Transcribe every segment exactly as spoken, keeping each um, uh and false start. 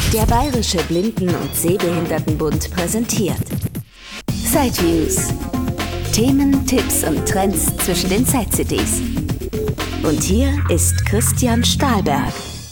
Der Bayerische Blinden- und Sehbehindertenbund präsentiert Sideviews. Themen, Tipps und Trends zwischen den Side-C Ds. Und hier ist Christian Stahlberg.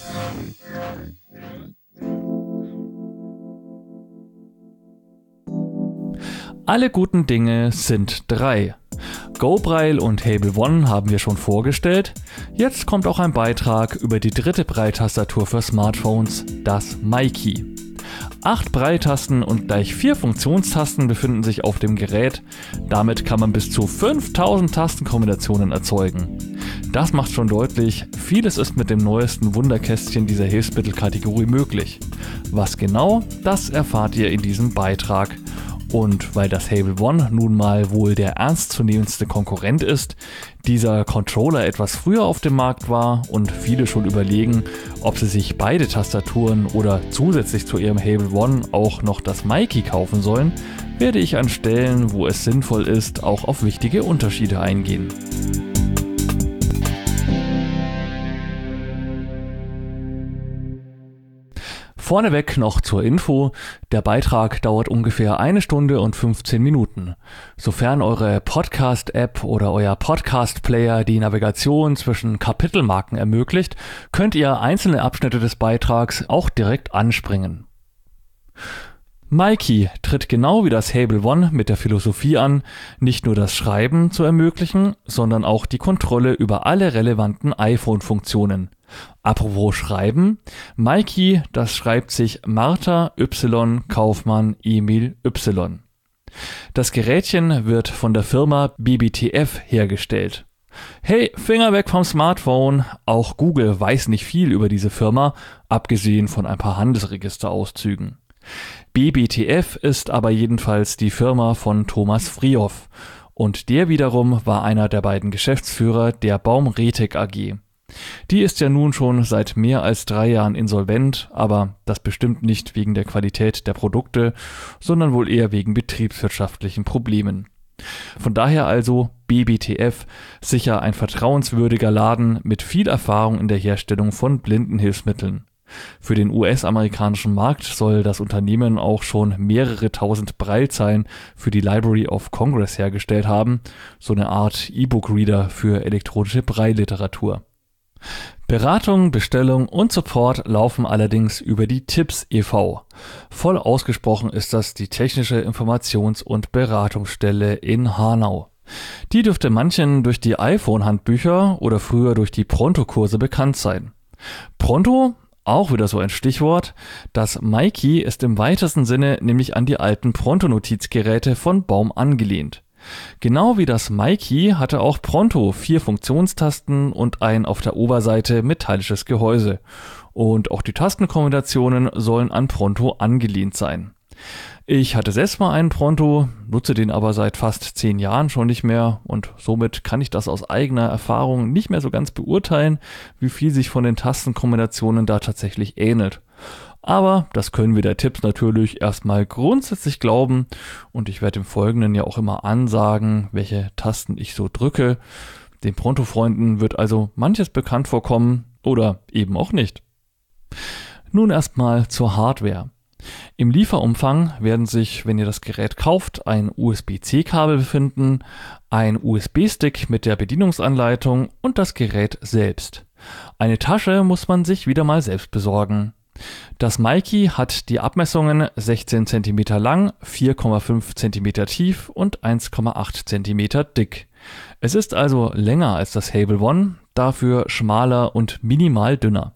Alle guten Dinge sind drei. GoBraille und Hable One haben wir schon vorgestellt. Jetzt kommt auch ein Beitrag über die dritte Braille-Tastatur für Smartphones, das MyKey. Acht Braille-Tasten und gleich vier Funktionstasten befinden sich auf dem Gerät. Damit kann man bis zu fünftausend Tastenkombinationen erzeugen. Das macht schon deutlich, vieles ist mit dem neuesten Wunderkästchen dieser Hilfsmittelkategorie möglich. Was genau, das erfahrt ihr in diesem Beitrag. Und weil das Hable One nun mal wohl der ernstzunehmendste Konkurrent ist, dieser Controller etwas früher auf dem Markt war und viele schon überlegen, ob sie sich beide Tastaturen oder zusätzlich zu ihrem Hable One auch noch das MyKey kaufen sollen, werde ich an Stellen, wo es sinnvoll ist, auch auf wichtige Unterschiede eingehen. Vorneweg noch zur Info, der Beitrag dauert ungefähr eine Stunde und fünfzehn Minuten. Sofern eure Podcast-App oder euer Podcast-Player die Navigation zwischen Kapitelmarken ermöglicht, könnt ihr einzelne Abschnitte des Beitrags auch direkt anspringen. MyKey tritt genau wie das Hable One mit der Philosophie an, nicht nur das Schreiben zu ermöglichen, sondern auch die Kontrolle über alle relevanten iPhone-Funktionen. Apropos Schreiben, MyKey, das schreibt sich Martha Y Kaufmann Emil Y. Das Gerätchen wird von der Firma B B T F hergestellt. Hey, Finger weg vom Smartphone, auch Google weiß nicht viel über diese Firma, abgesehen von ein paar Handelsregisterauszügen. B B T F ist aber jedenfalls die Firma von Thomas Frioff und der wiederum war einer der beiden Geschäftsführer der Baum-Retek A G. Die ist ja nun schon seit mehr als drei Jahren insolvent, aber das bestimmt nicht wegen der Qualität der Produkte, sondern wohl eher wegen betriebswirtschaftlichen Problemen. Von daher also B B T F sicher ein vertrauenswürdiger Laden mit viel Erfahrung in der Herstellung von Blindenhilfsmitteln. Für den U S-amerikanischen Markt soll das Unternehmen auch schon mehrere tausend Braillezeilen für die Library of Congress hergestellt haben, so eine Art E-Book-Reader für elektronische Braille-Literatur. Beratung, Bestellung und Support laufen allerdings über die Tipps e V Voll ausgesprochen ist das die Technische Informations- und Beratungsstelle in Hanau. Die dürfte manchen durch die iPhone-Handbücher oder früher durch die Pronto-Kurse bekannt sein. Pronto? Auch wieder so ein Stichwort. Das MyKey ist im weitesten Sinne nämlich an die alten Pronto-Notizgeräte von Baum angelehnt. Genau wie das MyKey hatte auch Pronto vier Funktionstasten und ein auf der Oberseite metallisches Gehäuse. Und auch die Tastenkombinationen sollen an Pronto angelehnt sein. Ich hatte selbst mal einen Pronto, nutze den aber seit fast zehn Jahren schon nicht mehr und somit kann ich das aus eigener Erfahrung nicht mehr so ganz beurteilen, wie viel sich von den Tastenkombinationen da tatsächlich ähnelt. Aber das können wir der Tipps natürlich erstmal grundsätzlich glauben und ich werde im Folgenden ja auch immer ansagen, welche Tasten ich so drücke. Den Pronto-Freunden wird also manches bekannt vorkommen oder eben auch nicht. Nun erstmal zur Hardware. Im Lieferumfang werden sich, wenn ihr das Gerät kauft, ein U S B C Kabel befinden, ein U S B-Stick mit der Bedienungsanleitung und das Gerät selbst. Eine Tasche muss man sich wieder mal selbst besorgen. Das MyKey hat die Abmessungen sechzehn Zentimeter lang, vier Komma fünf Zentimeter tief und eins Komma acht Zentimeter dick. Es ist also länger als das Hable One, dafür schmaler und minimal dünner.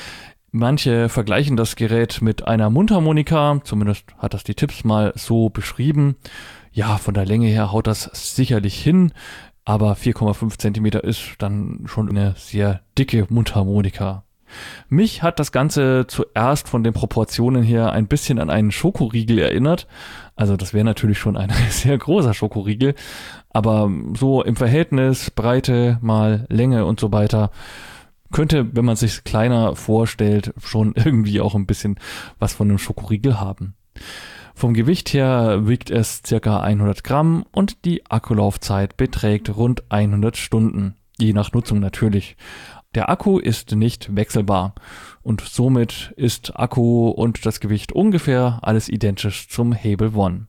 Manche vergleichen das Gerät mit einer Mundharmonika, zumindest hat das die Tipps mal so beschrieben. Ja, von der Länge her haut das sicherlich hin, aber vier Komma fünf Zentimeter ist dann schon eine sehr dicke Mundharmonika. Mich hat das Ganze zuerst von den Proportionen her ein bisschen an einen Schokoriegel erinnert. Also das wäre natürlich schon ein sehr großer Schokoriegel, aber so im Verhältnis Breite mal Länge und so weiter könnte, wenn man sich kleiner vorstellt, schon irgendwie auch ein bisschen was von einem Schokoriegel haben. Vom Gewicht her wiegt es ca. hundert Gramm und die Akkulaufzeit beträgt rund hundert Stunden, je nach Nutzung natürlich. Der Akku ist nicht wechselbar. und somit ist Akku und das Gewicht ungefähr alles identisch zum Hable One.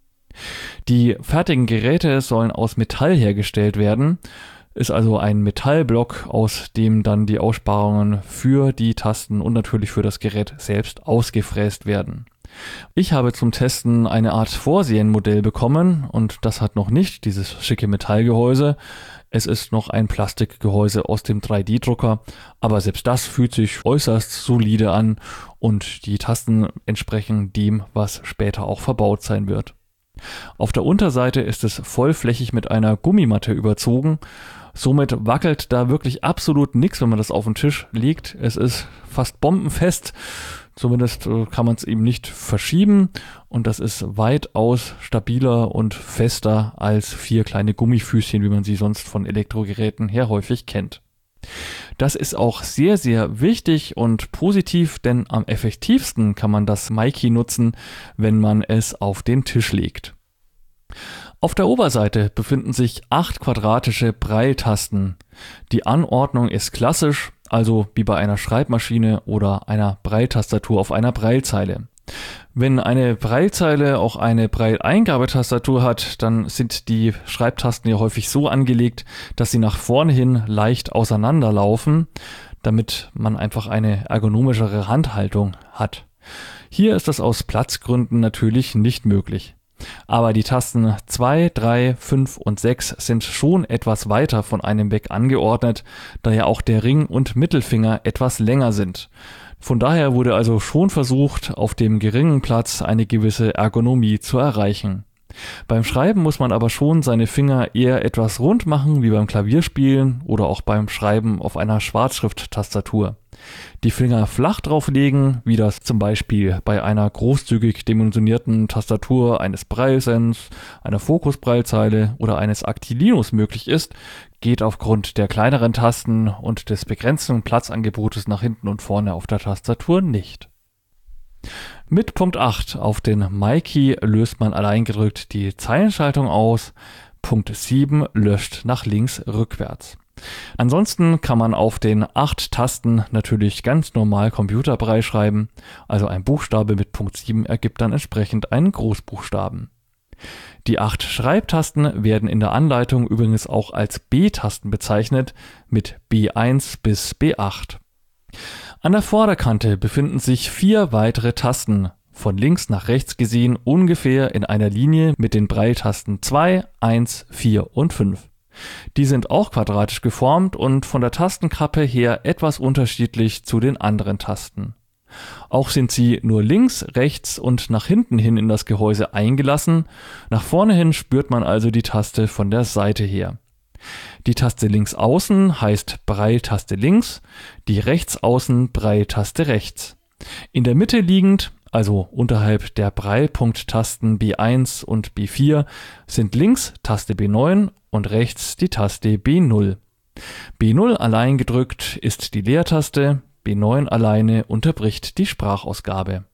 Die fertigen Geräte sollen aus Metall hergestellt werden, ist also ein Metallblock, aus dem dann die Aussparungen für die Tasten und natürlich für das Gerät selbst ausgefräst werden. Ich habe zum Testen eine Art Vorserienmodell bekommen und das hat noch nicht dieses schicke Metallgehäuse. Es ist noch ein Plastikgehäuse aus dem drei D Drucker, aber selbst das fühlt sich äußerst solide an und die Tasten entsprechen dem, was später auch verbaut sein wird. Auf der Unterseite ist es vollflächig mit einer Gummimatte überzogen. Somit wackelt da wirklich absolut nichts, wenn man das auf den Tisch legt. Es ist fast bombenfest. Zumindest kann man es eben nicht verschieben und das ist weitaus stabiler und fester als vier kleine Gummifüßchen, wie man sie sonst von Elektrogeräten her häufig kennt. Das ist auch sehr, sehr wichtig und positiv, denn am effektivsten kann man das Mikey nutzen, wenn man es auf den Tisch legt. Auf der Oberseite befinden sich acht quadratische Braille-Tasten. Die Anordnung ist klassisch, also wie bei einer Schreibmaschine oder einer Braille-Tastatur auf einer Braillezeile. Wenn eine Braillezeile auch eine Braille-Eingabetastatur hat, dann sind die Schreibtasten ja häufig so angelegt, dass sie nach vorne hin leicht auseinanderlaufen, damit man einfach eine ergonomischere Handhaltung hat. Hier ist das aus Platzgründen natürlich nicht möglich. Aber die Tasten zwei, drei, fünf und sechs sind schon etwas weiter von einem weg angeordnet, da ja auch der Ring und Mittelfinger etwas länger sind. Von daher wurde also schon versucht, auf dem geringen Platz eine gewisse Ergonomie zu erreichen. Beim Schreiben muss man aber schon seine Finger eher etwas rund machen, wie beim Klavierspielen oder auch beim Schreiben auf einer Schwarzschrift-Tastatur. Die Finger flach drauflegen, wie das zum Beispiel bei einer großzügig dimensionierten Tastatur eines Braille-Sense, einer Focus-Braillezeile oder eines Actilinus möglich ist, geht aufgrund der kleineren Tasten und des begrenzten Platzangebotes nach hinten und vorne auf der Tastatur nicht. Mit Punkt acht auf den Mikey löst man allein gedrückt die Zeilenschaltung aus. Punkt sieben löscht nach links rückwärts. Ansonsten kann man auf den acht Tasten natürlich ganz normal Computerbraille schreiben, also ein Buchstabe mit Punkt sieben ergibt dann entsprechend einen Großbuchstaben. Die acht Schreibtasten werden in der Anleitung übrigens auch als B-Tasten bezeichnet, mit B eins bis B acht. An der Vorderkante befinden sich vier weitere Tasten, von links nach rechts gesehen ungefähr in einer Linie mit den Braille-Tasten zwei, eins, vier und fünf. Die sind auch quadratisch geformt und von der Tastenkappe her etwas unterschiedlich zu den anderen Tasten. Auch sind sie nur links, rechts und nach hinten hin in das Gehäuse eingelassen. Nach vorne hin spürt man also die Taste von der Seite her. Die Taste links außen heißt Braille-Taste links, die rechts außen Braille-Taste rechts. In der Mitte liegend, also unterhalb der Braille-Punkt-Tasten B eins und B vier, sind links Taste B neun und rechts die Taste B null. B null allein gedrückt ist die Leertaste, B neun alleine unterbricht die Sprachausgabe.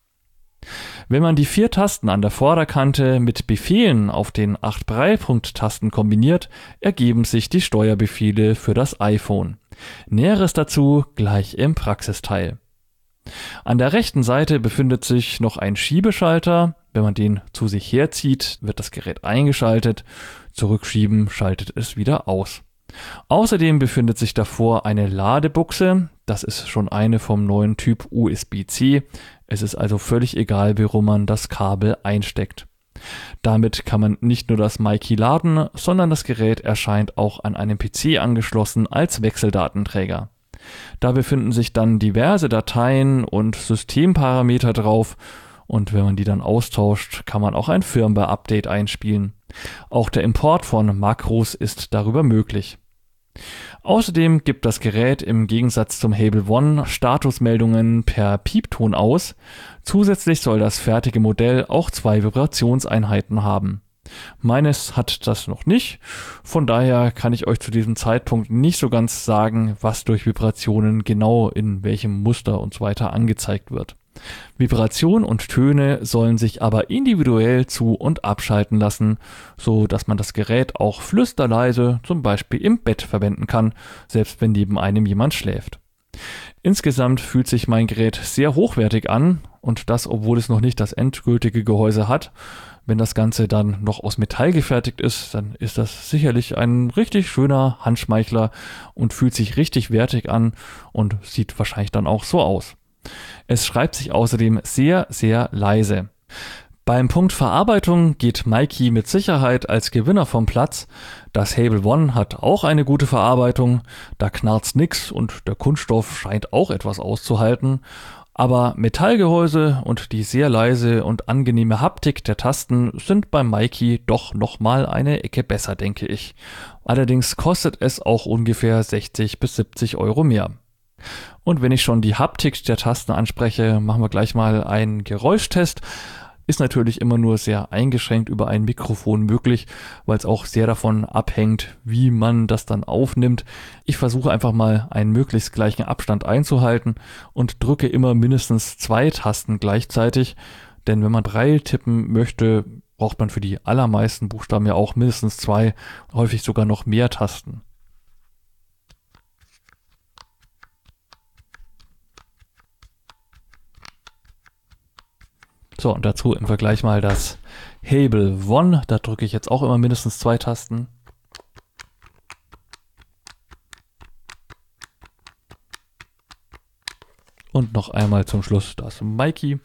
Wenn man die vier Tasten an der Vorderkante mit Befehlen auf den acht Braille-Punkt-Tasten kombiniert, ergeben sich die Steuerbefehle für das iPhone. Näheres dazu gleich im Praxisteil. An der rechten Seite befindet sich noch ein Schiebeschalter. Wenn man den zu sich herzieht, wird das Gerät eingeschaltet. Zurückschieben schaltet es wieder aus. Außerdem befindet sich davor eine Ladebuchse. Das ist schon eine vom neuen Typ U S B C. Es ist also völlig egal, warum man das Kabel einsteckt. Damit kann man nicht nur das Mikey laden, sondern das Gerät erscheint auch an einem P C angeschlossen als Wechseldatenträger. Da befinden sich dann diverse Dateien und Systemparameter drauf und wenn man die dann austauscht, kann man auch ein Firmware-Update einspielen. Auch der Import von Makros ist darüber möglich. Außerdem gibt das Gerät im Gegensatz zum Hable One Statusmeldungen per Piepton aus. Zusätzlich soll das fertige Modell auch zwei Vibrationseinheiten haben. Meines hat das noch nicht, von daher kann ich euch zu diesem Zeitpunkt nicht so ganz sagen, was durch Vibrationen genau in welchem Muster und so weiter angezeigt wird. Vibration und Töne sollen sich aber individuell zu- und abschalten lassen, so dass man das Gerät auch flüsterleise zum Beispiel im Bett verwenden kann, selbst wenn neben einem jemand schläft. Insgesamt fühlt sich mein Gerät sehr hochwertig an und das, obwohl es noch nicht das endgültige Gehäuse hat. Wenn das Ganze dann noch aus Metall gefertigt ist, dann ist das sicherlich ein richtig schöner Handschmeichler und fühlt sich richtig wertig an und sieht wahrscheinlich dann auch so aus. Es schreibt sich außerdem sehr, sehr leise. Beim Punkt Verarbeitung geht MyKey mit Sicherheit als Gewinner vom Platz. Das Hable One hat auch eine gute Verarbeitung, da knarzt nix und der Kunststoff scheint auch etwas auszuhalten. Aber Metallgehäuse und die sehr leise und angenehme Haptik der Tasten sind beim MyKey doch nochmal eine Ecke besser, denke ich. Allerdings kostet es auch ungefähr sechzig bis siebzig Euro mehr. Und wenn ich schon die Haptik der Tasten anspreche, machen wir gleich mal einen Geräuschtest. Ist natürlich immer nur sehr eingeschränkt über ein Mikrofon möglich, weil es auch sehr davon abhängt, wie man das dann aufnimmt. Ich versuche einfach mal einen möglichst gleichen Abstand einzuhalten und drücke immer mindestens zwei Tasten gleichzeitig, denn wenn man drei tippen möchte, braucht man für die allermeisten Buchstaben ja auch mindestens zwei, häufig sogar noch mehr Tasten. So, und dazu im Vergleich mal das Hable One. Da drücke ich jetzt auch immer mindestens zwei Tasten. Und noch einmal zum Schluss das MyKey.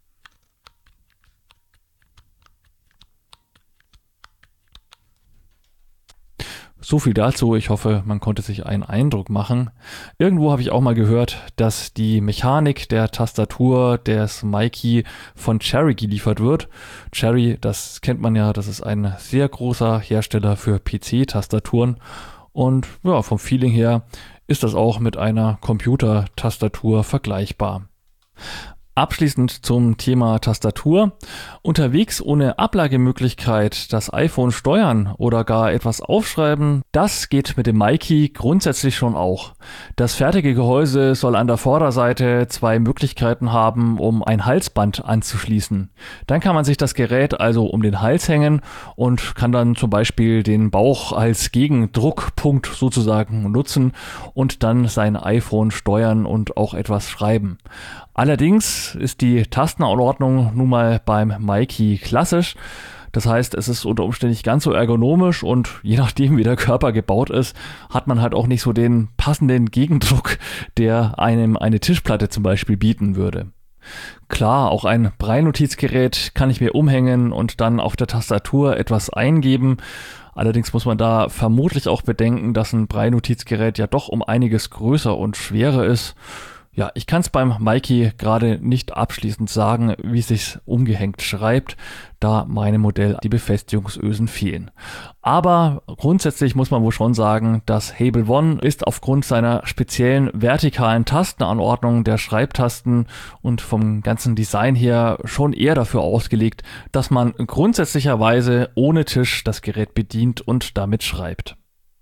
So viel dazu. Ich hoffe, man konnte sich einen Eindruck machen. Irgendwo habe ich auch mal gehört, dass die Mechanik der Tastatur des MyKey von Cherry geliefert wird. Cherry, das kennt man ja, das ist ein sehr großer Hersteller für P C-Tastaturen. Und ja, vom Feeling her ist das auch mit einer Computer-Tastatur vergleichbar. Abschließend zum Thema Tastatur. Unterwegs ohne Ablagemöglichkeit das iPhone steuern oder gar etwas aufschreiben, das geht mit dem MyKey grundsätzlich schon auch. Das fertige Gehäuse soll an der Vorderseite zwei Möglichkeiten haben, um ein Halsband anzuschließen. Dann kann man sich das Gerät also um den Hals hängen und kann dann zum Beispiel den Bauch als Gegendruckpunkt sozusagen nutzen und dann sein iPhone steuern und auch etwas schreiben. Allerdings ist die Tastenanordnung nun mal beim MyKey klassisch. Das heißt, es ist unter Umständen nicht ganz so ergonomisch und je nachdem, wie der Körper gebaut ist, hat man halt auch nicht so den passenden Gegendruck, der einem eine Tischplatte zum Beispiel bieten würde. Klar, auch ein Braille-Notizgerät kann ich mir umhängen und dann auf der Tastatur etwas eingeben. Allerdings muss man da vermutlich auch bedenken, dass ein Braille-Notizgerät ja doch um einiges größer und schwerer ist. Ja, ich kann es beim MyKey gerade nicht abschließend sagen, wie es sich umgehängt schreibt, da meinem Modell die Befestigungsösen fehlen. Aber grundsätzlich muss man wohl schon sagen, das Hable One ist aufgrund seiner speziellen vertikalen Tastenanordnung der Schreibtasten und vom ganzen Design her schon eher dafür ausgelegt, dass man grundsätzlicherweise ohne Tisch das Gerät bedient und damit schreibt.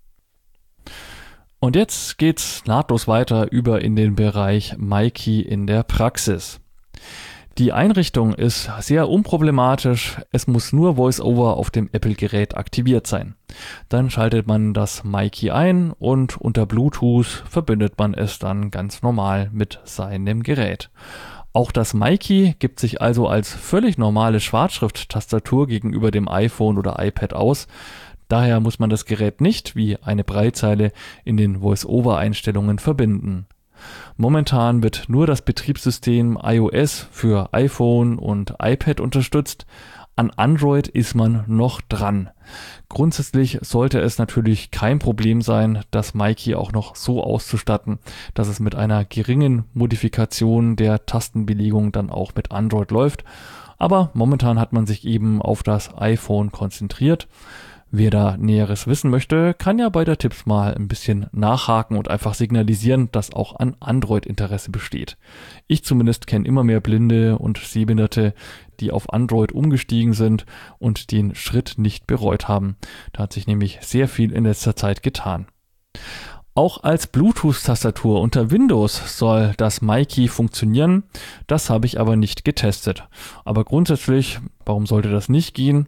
Und jetzt geht's nahtlos weiter über in den Bereich MyKey in der Praxis. Die Einrichtung ist sehr unproblematisch, es muss nur VoiceOver auf dem Apple-Gerät aktiviert sein. Dann schaltet man das MyKey ein und unter Bluetooth verbindet man es dann ganz normal mit seinem Gerät. Auch das MyKey gibt sich also als völlig normale Schwarzschrift-Tastatur gegenüber dem iPhone oder iPad aus. Daher muss man das Gerät nicht wie eine Braillezeile in den Voice-Over-Einstellungen verbinden. Momentan wird nur das Betriebssystem iOS für iPhone und iPad unterstützt. An Android ist man noch dran. Grundsätzlich sollte es natürlich kein Problem sein, das MyKey auch noch so auszustatten, dass es mit einer geringen Modifikation der Tastenbelegung dann auch mit Android läuft. Aber momentan hat man sich eben auf das iPhone konzentriert. Wer da Näheres wissen möchte, kann ja bei der Tipps mal ein bisschen nachhaken und einfach signalisieren, dass auch an Android Interesse besteht. Ich zumindest kenne immer mehr Blinde und Sehbehinderte, die auf Android umgestiegen sind und den Schritt nicht bereut haben. Da hat sich nämlich sehr viel in letzter Zeit getan. Auch als Bluetooth-Tastatur unter Windows soll das MyKey funktionieren. Das habe ich aber nicht getestet. Aber grundsätzlich, warum sollte das nicht gehen?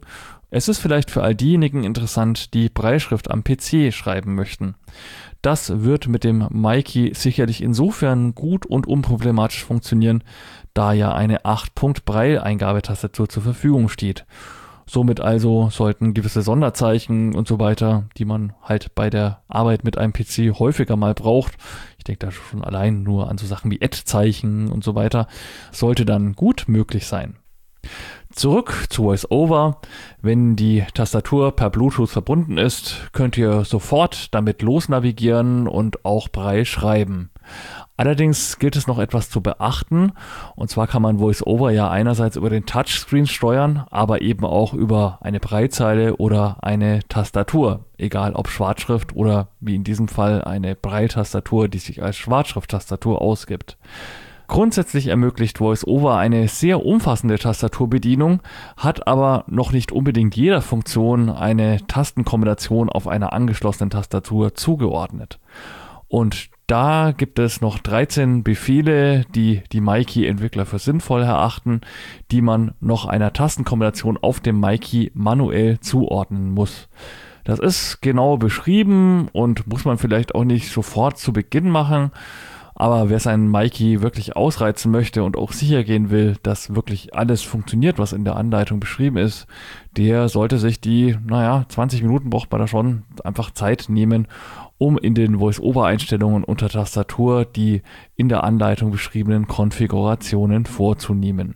Es ist vielleicht für all diejenigen interessant, die Brailleschrift am P C schreiben möchten. Das wird mit dem MyKey sicherlich insofern gut und unproblematisch funktionieren, da ja eine acht Punkt Braille-Eingabetastatur zur Verfügung steht. Somit also sollten gewisse Sonderzeichen und so weiter, die man halt bei der Arbeit mit einem P C häufiger mal braucht, ich denke da schon allein nur an so Sachen wie Add-Zeichen und so weiter, sollte dann gut möglich sein. Zurück zu VoiceOver. Wenn die Tastatur per Bluetooth verbunden ist, könnt ihr sofort damit losnavigieren und auch Braille schreiben. Allerdings gilt es noch etwas zu beachten, und zwar kann man VoiceOver ja einerseits über den Touchscreen steuern, aber eben auch über eine Braillezeile oder eine Tastatur, egal ob Schwarzschrift oder wie in diesem Fall eine Braille-Tastatur, die sich als Schwarzschrift-Tastatur ausgibt. Grundsätzlich ermöglicht VoiceOver eine sehr umfassende Tastaturbedienung, hat aber noch nicht unbedingt jeder Funktion eine Tastenkombination auf einer angeschlossenen Tastatur zugeordnet. Und da gibt es noch dreizehn Befehle, die die MyKey-Entwickler für sinnvoll erachten, die man noch einer Tastenkombination auf dem MyKey manuell zuordnen muss. Das ist genau beschrieben und muss man vielleicht auch nicht sofort zu Beginn machen. Aber wer seinen MyKey wirklich ausreizen möchte und auch sicher gehen will, dass wirklich alles funktioniert, was in der Anleitung beschrieben ist, der sollte sich die, naja, zwanzig Minuten braucht man da schon, einfach Zeit nehmen, um in den VoiceOver-Einstellungen unter Tastatur die in der Anleitung beschriebenen Konfigurationen vorzunehmen.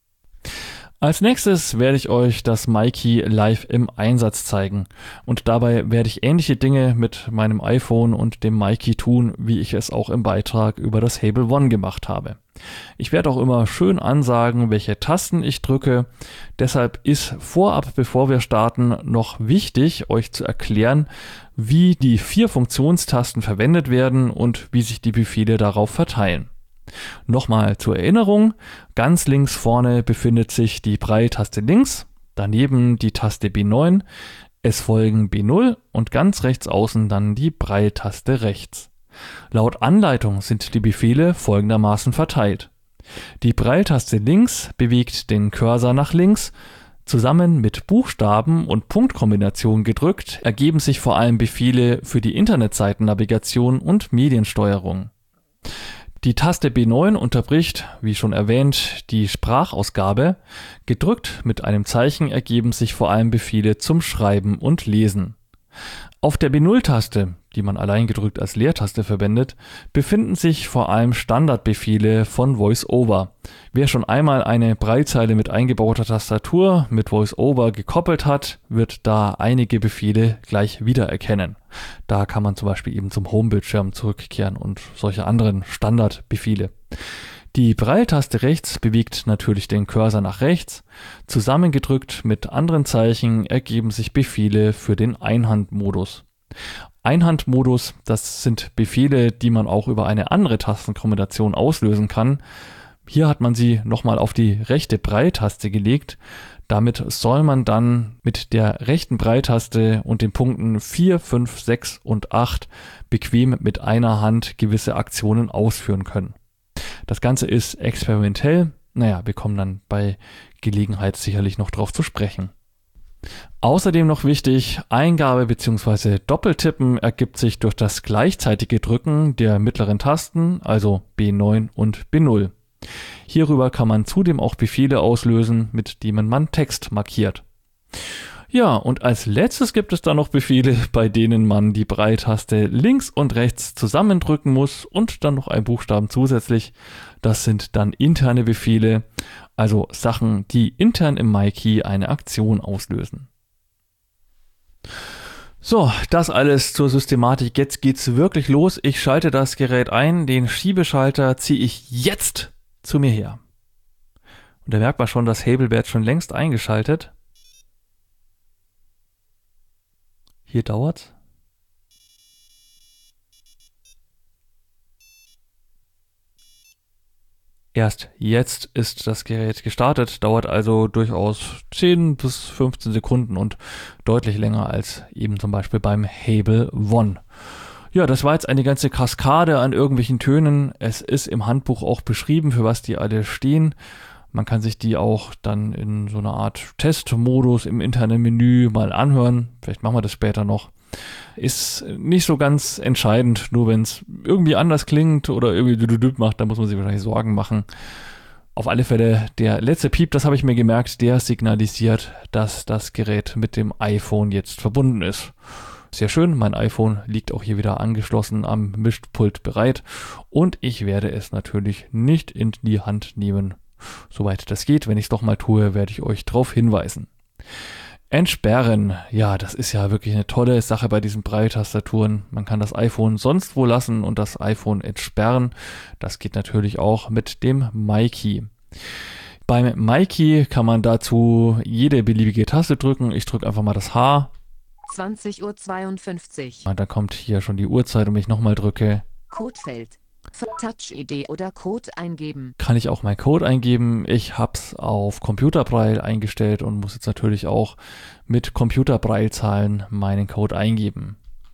Als nächstes werde ich euch das MyKey live im Einsatz zeigen und dabei werde ich ähnliche Dinge mit meinem iPhone und dem MyKey tun, wie ich es auch im Beitrag über das Hable One gemacht habe. Ich werde auch immer schön ansagen, welche Tasten ich drücke. Deshalb ist vorab, bevor wir starten, noch wichtig, euch zu erklären, wie die vier Funktionstasten verwendet werden und wie sich die Befehle darauf verteilen. Nochmal zur Erinnerung, ganz links vorne befindet sich die Braille-Taste links, daneben die Taste B neun, es folgen B null und ganz rechts außen dann die Braille-Taste rechts. Laut Anleitung sind die Befehle folgendermaßen verteilt. Die Braille-Taste links bewegt den Cursor nach links, zusammen mit Buchstaben und Punktkombination gedrückt ergeben sich vor allem Befehle für die Internetseitennavigation und Mediensteuerung. Die Taste B neun unterbricht, wie schon erwähnt, die Sprachausgabe. Gedrückt mit einem Zeichen ergeben sich vor allem Befehle zum Schreiben und Lesen. Auf der B null-Taste, die man allein gedrückt als Leertaste verwendet, befinden sich vor allem Standardbefehle von VoiceOver. Wer schon einmal eine Braillezeile mit eingebauter Tastatur mit VoiceOver gekoppelt hat, wird da einige Befehle gleich wiedererkennen. Da kann man zum Beispiel eben zum Homebildschirm zurückkehren und solche anderen Standardbefehle. Die Braille-Taste rechts bewegt natürlich den Cursor nach rechts. Zusammengedrückt mit anderen Zeichen ergeben sich Befehle für den Einhandmodus. Einhandmodus, das sind Befehle, die man auch über eine andere Tastenkombination auslösen kann. Hier hat man sie nochmal auf die rechte Braille-Taste gelegt. Damit soll man dann mit der rechten Braille-Taste und den Punkten vier, fünf, sechs und acht bequem mit einer Hand gewisse Aktionen ausführen können. Das Ganze ist experimentell. Naja, wir kommen dann bei Gelegenheit sicherlich noch drauf zu sprechen. Außerdem noch wichtig, Eingabe bzw. Doppeltippen ergibt sich durch das gleichzeitige Drücken der mittleren Tasten, also B neun und B null. Hierüber kann man zudem auch Befehle auslösen, mit denen man Text markiert. Ja, und als letztes gibt es dann noch Befehle, bei denen man die Braille-Taste links und rechts zusammendrücken muss und dann noch einen Buchstaben zusätzlich. Das sind dann interne Befehle, also Sachen, die intern im MyKey eine Aktion auslösen. So, das alles zur Systematik. Jetzt geht's wirklich los. Ich schalte das Gerät ein, den Schiebeschalter ziehe ich jetzt zu mir her. Und da merkt man schon, das Hable wird schon längst eingeschaltet. Hier dauert's. Erst jetzt ist das Gerät gestartet, dauert also durchaus zehn bis fünfzehn Sekunden und deutlich länger als eben zum Beispiel beim Hable One. Ja, das war jetzt eine ganze Kaskade an irgendwelchen Tönen. Es ist im Handbuch auch beschrieben, für was die alle stehen. Man kann sich die auch dann in so einer Art Testmodus im internen Menü mal anhören. Vielleicht machen wir das später noch. Ist nicht so ganz entscheidend, nur wenn es irgendwie anders klingt oder irgendwie düdüdüd macht, dann muss man sich wahrscheinlich Sorgen machen. Auf alle Fälle, der letzte Piep, das habe ich mir gemerkt, der signalisiert, dass das Gerät mit dem iPhone jetzt verbunden ist. Sehr schön, mein iPhone liegt auch hier wieder angeschlossen am Mischpult bereit und ich werde es natürlich nicht in die Hand nehmen. Soweit das geht, wenn ich es doch mal tue, werde ich euch darauf hinweisen. Entsperren, ja, das ist ja wirklich eine tolle Sache bei diesen Braille-Tastaturen. Man kann das iPhone sonst wo lassen und das iPhone entsperren. Das geht natürlich auch mit dem MyKey. Beim MyKey kann man dazu jede beliebige Taste drücken. Ich drücke einfach mal das H. zwanzig Uhr zweiundfünfzig. Und dann kommt hier schon die Uhrzeit und wenn ich nochmal drücke. Codefeld. Für Touch-I D oder Code eingeben. Kann ich auch meinen Code eingeben. Ich habe es auf Computerbraille eingestellt und muss jetzt natürlich auch mit Computerbraille-Zahlen meinen Code eingeben.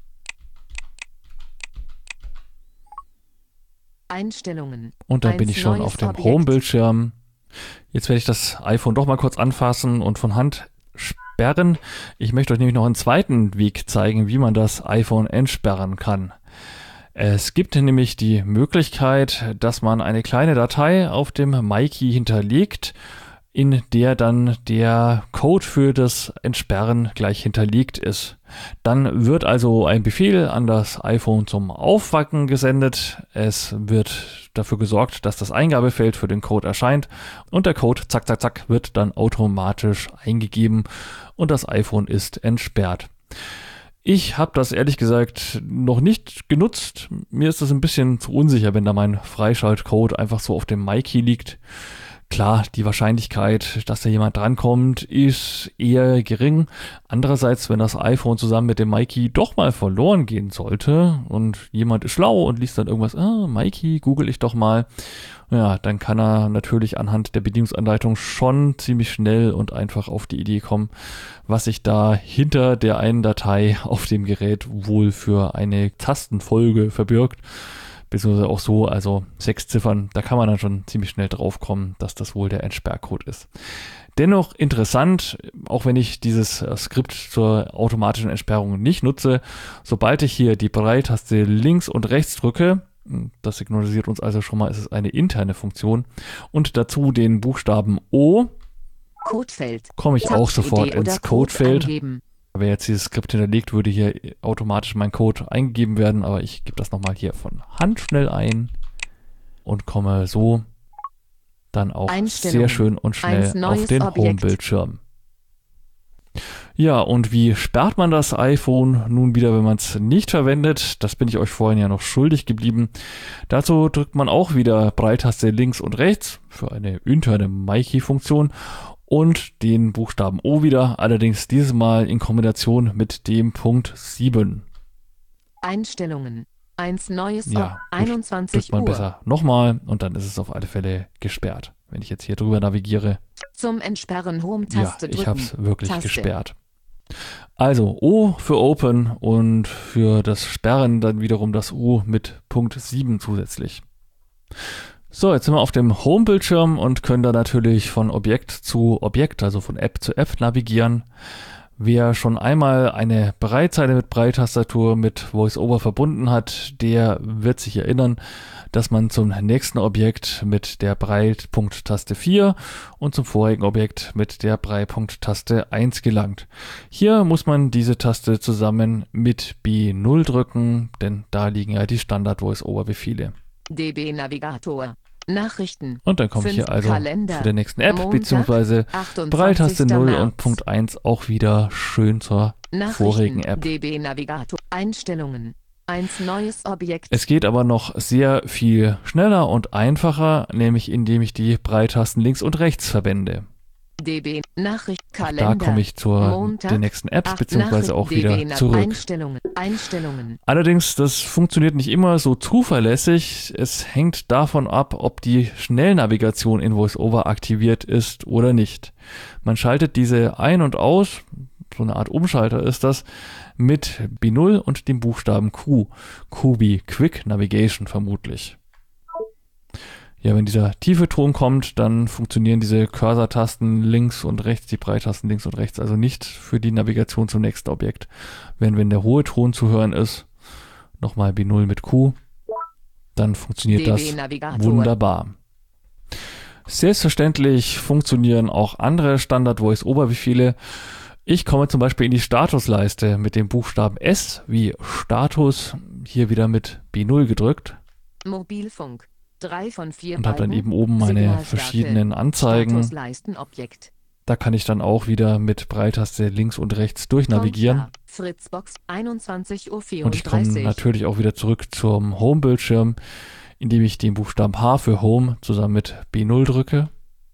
Einstellungen. Und dann bin ich schon auf dem Home-Bildschirm. Jetzt werde ich das iPhone doch mal kurz anfassen und von Hand sperren. Ich möchte euch nämlich noch einen zweiten Weg zeigen, wie man das iPhone entsperren kann. Es gibt nämlich die Möglichkeit, dass man eine kleine Datei auf dem MyKey hinterlegt, in der dann der Code für das Entsperren gleich hinterlegt ist. Dann wird also ein Befehl an das iPhone zum Aufwachen gesendet. Es wird dafür gesorgt, dass das Eingabefeld für den Code erscheint und der Code, zack, zack, zack, wird dann automatisch eingegeben und das iPhone ist entsperrt. Ich habe das ehrlich gesagt noch nicht genutzt. Mir ist das ein bisschen zu unsicher, wenn da mein Freischaltcode einfach so auf dem MyKey liegt. Klar, die Wahrscheinlichkeit, dass da jemand drankommt, ist eher gering. Andererseits, wenn das iPhone zusammen mit dem MyKey doch mal verloren gehen sollte und jemand ist schlau und liest dann irgendwas, ah, MyKey, google ich doch mal, ja, dann kann er natürlich anhand der Bedienungsanleitung schon ziemlich schnell und einfach auf die Idee kommen, was sich da hinter der einen Datei auf dem Gerät wohl für eine Tastenfolge verbirgt. Beziehungsweise auch so, also sechs Ziffern, da kann man dann schon ziemlich schnell drauf kommen, dass das wohl der Entsperrcode ist. Dennoch interessant, auch wenn ich dieses Skript zur automatischen Entsperrung nicht nutze, sobald ich hier die Braille-Taste links und rechts drücke, das signalisiert uns also schon mal, es ist eine interne Funktion, und dazu den Buchstaben O, Codefeld, komme ich auch sofort ins Codefeld. Code Wer jetzt dieses Skript hinterlegt, würde hier automatisch mein Code eingegeben werden, aber ich gebe das nochmal hier von Hand schnell ein und komme so dann auch sehr schön und schnell auf den Home-Bildschirm. Ja, und wie sperrt man das iPhone nun wieder, wenn man es nicht verwendet? Das bin ich euch vorhin ja noch schuldig geblieben. Dazu drückt man auch wieder Braille-Taste links und rechts für eine interne MyKey-Funktion und den Buchstaben O wieder, allerdings dieses Mal in Kombination mit dem Punkt sieben. Einstellungen. Eins neues ja, einundzwanzig drückt man Uhr. Besser nochmal und dann ist es auf alle Fälle gesperrt. Wenn ich jetzt hier drüber navigiere. Zum Entsperren Home-Taste ja, drücken. Ich habe es wirklich Taste. gesperrt. Also O für Open und für das Sperren dann wiederum das U mit Punkt sieben zusätzlich. So, jetzt sind wir auf dem Home-Bildschirm und können da natürlich von Objekt zu Objekt, also von App zu App navigieren. Wer schon einmal eine Braillezeile mit Braille-Tastatur mit VoiceOver verbunden hat, der wird sich erinnern, dass man zum nächsten Objekt mit der Braille-Punkt-Taste vier und zum vorigen Objekt mit der Braille-Punkt-Taste eins gelangt. Hier muss man diese Taste zusammen mit B null drücken, denn da liegen ja die Standard-VoiceOver-Befehle. D B Navigator. Nachrichten. Und dann komme ich hier also Kalender. zu der nächsten App, Montag, beziehungsweise Braille-Taste null und Punkt eins auch wieder schön zur vorigen App. D B Navigator. Einstellungen. Eins neues Objekt. Es geht aber noch sehr viel schneller und einfacher, nämlich indem ich die Braille-Tasten links und rechts verwende. D B Nachricht Kalender. Da komme ich zur Montag, der nächsten Apps beziehungsweise auch D B wieder zurück. Einstellungen. Einstellungen. Allerdings, das funktioniert nicht immer so zuverlässig. Es hängt davon ab, ob die Schnellnavigation in VoiceOver aktiviert ist oder nicht. Man schaltet diese ein und aus, so eine Art Umschalter ist das, mit B null und dem Buchstaben Q. Q wie Quick Navigation vermutlich. Ja, wenn dieser tiefe Ton kommt, dann funktionieren diese Cursor-Tasten links und rechts, die Breitasten links und rechts, also nicht für die Navigation zum nächsten Objekt. Wenn, wenn der hohe Ton zu hören ist, nochmal B null mit Q, dann funktioniert das wunderbar. Selbstverständlich funktionieren auch andere Standard-Voice-Over-Befehle. Ich komme zum Beispiel in die Statusleiste mit dem Buchstaben S wie Status, hier wieder mit B null gedrückt. Mobilfunk. Drei von vier und habe dann eben oben meine verschiedenen Anzeigen. Da kann ich dann auch wieder mit Breitaste links und rechts durchnavigieren. Fritzbox einundzwanzig Uhr vierunddreißig. Und ich komme natürlich auch wieder zurück zum Home-Bildschirm, indem ich den Buchstaben H für Home zusammen mit B null drücke.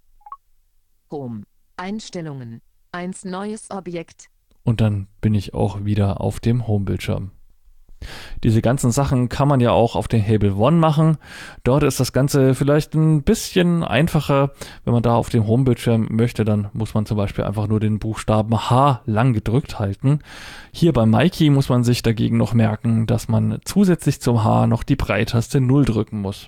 Home. Einstellungen. Eins neues Objekt. Und dann bin ich auch wieder auf dem Home-Bildschirm. Diese ganzen Sachen kann man ja auch auf den Hable One machen. Dort ist das Ganze vielleicht ein bisschen einfacher. Wenn man da auf dem Home-Bildschirm möchte, dann muss man zum Beispiel einfach nur den Buchstaben H lang gedrückt halten. Hier bei Mikey muss man sich dagegen noch merken, dass man zusätzlich zum H noch die Breitaste null drücken muss.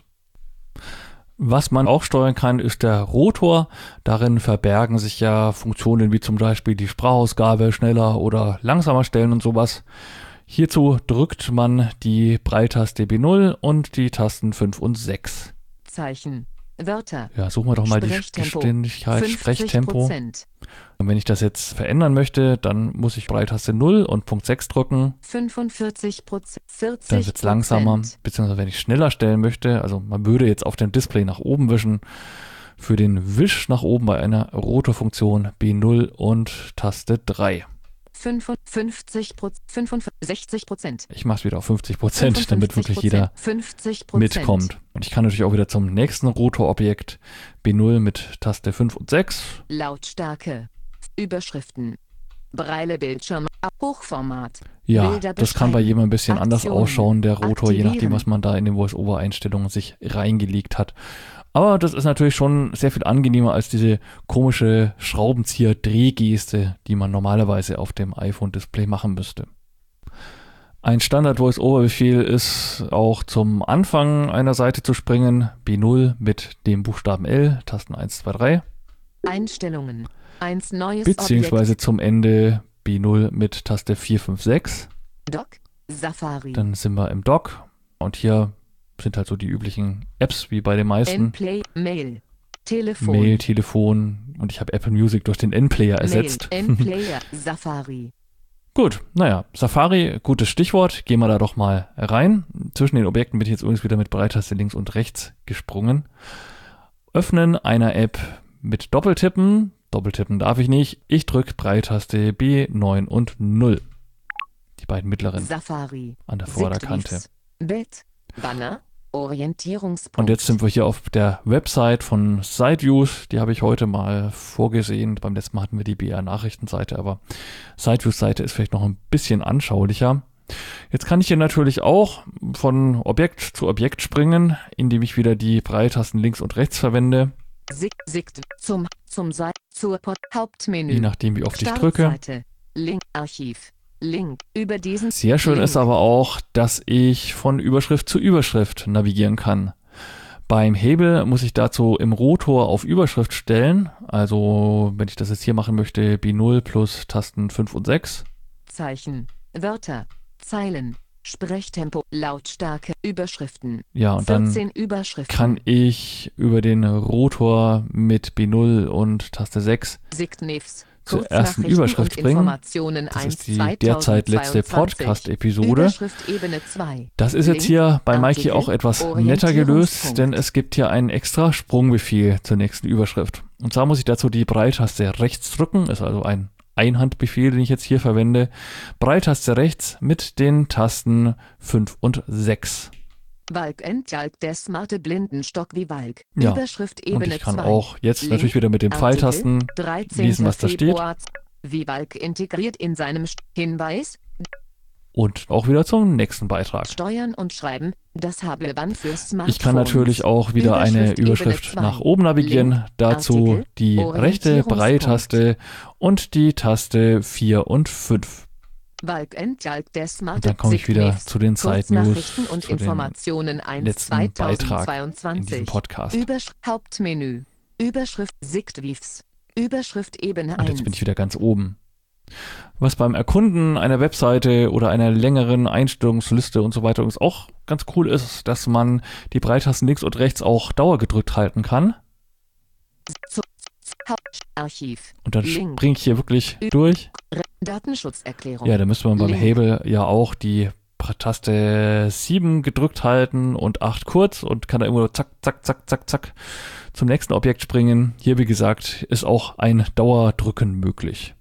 Was man auch steuern kann, ist der Rotor. Darin verbergen sich ja Funktionen wie zum Beispiel die Sprachausgabe schneller oder langsamer stellen und sowas. Hierzu drückt man die Breitaste B null und die Tasten fünf und sechs. Zeichen, Wörter. Ja, suchen wir doch mal die Geschwindigkeit, Sprechtempo. Und wenn ich das jetzt verändern möchte, dann muss ich Breitaste null und Punkt sechs drücken. fünfundvierzig Prozent, vierzig Prozent. Dann wird es langsamer, beziehungsweise wenn ich schneller stellen möchte, also man würde jetzt auf dem Display nach oben wischen, für den Wisch nach oben bei einer Rotorfunktion B null und Taste drei. fünfundfünfzig Prozent, fünfundsechzig Prozent. Ich mache es wieder auf fünfzig Prozent, damit wirklich jeder mitkommt. Und ich kann natürlich auch wieder zum nächsten Rotorobjekt B null mit Taste fünf und sechs. Lautstärke, Überschriften, Braille-Bildschirm, Hochformat. Ja, das kann bei jedem ein bisschen anders ausschauen, der Rotor, je nachdem, was man da in den Voice-Over-Einstellungen sich reingelegt hat. Aber das ist natürlich schon sehr viel angenehmer als diese komische Schraubenzieher-Drehgeste, die man normalerweise auf dem iPhone-Display machen müsste. Ein Standard-Voice-Over-Befehl ist auch zum Anfang einer Seite zu springen, B null mit dem Buchstaben L, Tasten eins, zwei, drei. Einstellungen, eins neues Beziehungsweise Objekt. Zum Ende B null mit Taste vier, fünf, sechs. Dock, Safari. Dann sind wir im Dock und hier sind halt so die üblichen Apps wie bei den meisten. N-Play, Mail, Telefon. Mail, Telefon und ich habe Apple Music durch den N-Player ersetzt. Mail, N-Player, Safari. Gut, naja, Safari, gutes Stichwort. Gehen wir da doch mal rein. Zwischen den Objekten bin ich jetzt übrigens wieder mit Breitaste links und rechts gesprungen. Öffnen einer App mit Doppeltippen. Doppeltippen darf ich nicht. Ich drücke Breitaste B neun und null. Die beiden mittleren Safari. An der Vorderkante. Bild. Banner, Orientierungspunkt. Und jetzt sind wir hier auf der Website von SiteViews. Die habe ich heute mal vorgesehen. Beim letzten Mal hatten wir die B R-Nachrichtenseite, aber SiteViews-Seite ist vielleicht noch ein bisschen anschaulicher. Jetzt kann ich hier natürlich auch von Objekt zu Objekt springen, indem ich wieder die Breitasten links und rechts verwende. Sicht zum, zum Seite, zur Pod, Hauptmenü. Je nachdem, wie oft ich drücke. Link, Archiv. Link über diesen. Sehr schön Link. Ist aber auch, dass ich von Überschrift zu Überschrift navigieren kann. Beim Hable muss ich dazu im Rotor auf Überschrift stellen. Also, wenn ich das jetzt hier machen möchte, B null plus Tasten fünf und sechs. Zeichen, Wörter, Zeilen, Sprechtempo, Lautstärke, Überschriften. Ja, und dann Überschriften. kann ich über den Rotor mit B null und Taste sechs Signifs. zur ersten Überschrift bringen. Das ist die derzeit letzte Podcast-Episode. Das ist jetzt hier bei Mikey auch etwas netter gelöst, denn es gibt hier einen extra Sprungbefehl zur nächsten Überschrift. Und zwar muss ich dazu die Breitaste rechts drücken, ist also ein Einhandbefehl, den ich jetzt hier verwende. Breitaste rechts mit den Tasten fünf und sechs. Walk entjalk der smarte Blindenstock wie Walk. Ja, Überschrift und Ebene ich kann zwei. auch jetzt Link, natürlich wieder mit den Pfeiltasten lesen, was da steht. Wie Walk integriert in seinem St Hinweis. Und auch wieder zum nächsten Beitrag. Steuern und Schreiben, das Hable-Band für Smartphones. Ich kann natürlich auch wieder eine Überschrift nach oben navigieren. Link, Dazu Artikel, die rechte Breitaste und die Taste vier und fünf. Balk Entjalk der Smart. Und dann komme ich wieder zu den Side-News, Kurznachrichten und zu den Informationen eins letzten Beitrag in diesem zweitausendzweiundzwanzig. Podcast. Übersch Hauptmenü. Überschrift Sichtwiefs. Überschrift Ebene Und jetzt bin eins. ich wieder ganz oben. Was beim Erkunden einer Webseite oder einer längeren Einstellungsliste und so weiter übrigens auch ganz cool ist, dass man die Breitasten links und rechts auch dauergedrückt halten kann. Zu- Hauptarchiv. Und dann Link. springe ich hier wirklich durch. Re- Datenschutzerklärung. Ja, da müsste man beim Link. Hebel ja auch die Taste sieben gedrückt halten und acht kurz und kann da immer zack, zack, zack, zack, zack zum nächsten Objekt springen. Hier, wie gesagt, ist auch ein Dauerdrücken möglich.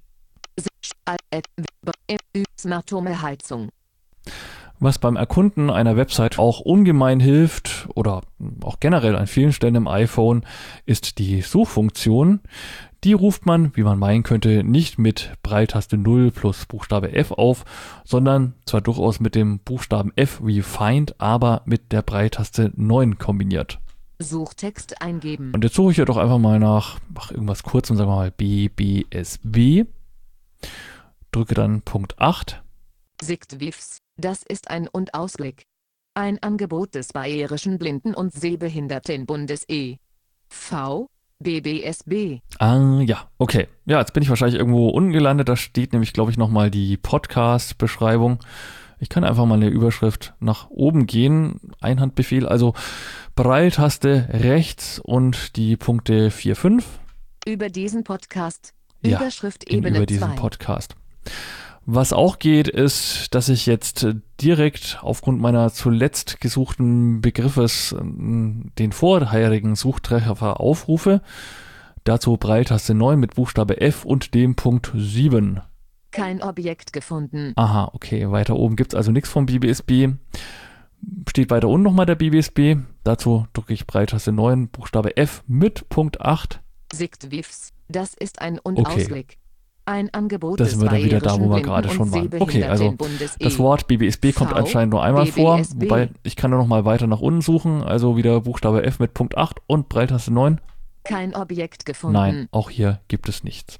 Smartome Heizung. Was beim Erkunden einer Website auch ungemein hilft oder auch generell an vielen Stellen im iPhone, ist die Suchfunktion. Die ruft man, wie man meinen könnte, nicht mit Breitaste null plus Buchstabe F auf, sondern zwar durchaus mit dem Buchstaben F wie Find, aber mit der Breitaste neun kombiniert. Suchtext eingeben. Und jetzt suche ich ja doch einfach mal nach ach, irgendwas kurz und sagen wir mal B B S B. Drücke dann Punkt acht. Sichtwiefs. Das ist ein und Ausblick. Ein Angebot des Bayerischen Blinden- und Sehbehindertenbundes e V B B S B. Ah, ja, okay. Ja, jetzt bin ich wahrscheinlich irgendwo unten gelandet. Da steht nämlich, glaube ich, nochmal die Podcast-Beschreibung. Ich kann einfach mal eine Überschrift nach oben gehen. Einhandbefehl, also Breitaste rechts und die Punkte vier, fünf. Über diesen Podcast. Ja, Überschrift Gegenüber Ebene diesem zwei. Podcast. Was auch geht, ist, dass ich jetzt direkt aufgrund meiner zuletzt gesuchten Begriffes äh, den vorherigen Suchtreffer aufrufe. Dazu Breitaste neun mit Buchstabe F und dem Punkt sieben. Kein Objekt gefunden. Aha, okay, weiter oben gibt es also nichts vom B B S B. Steht weiter unten nochmal der B B S B. Dazu drücke ich Breitaste neun, Buchstabe F mit Punkt acht. Sichtwiefs. Das ist ein und Okay. Ausblick. Ein Angebot Da des sind wir dann wieder da, wo wir Bayerischen gerade schon Blinden- waren. und Okay, also Sehbehindertenbundes das e Wort B B S B kommt V, anscheinend nur einmal B B vor, S B. wobei ich kann nur noch mal weiter nach unten suchen, also wieder Buchstabe F mit Punkt acht und Breitaste neun. Kein Objekt gefunden. Nein, auch hier gibt es nichts.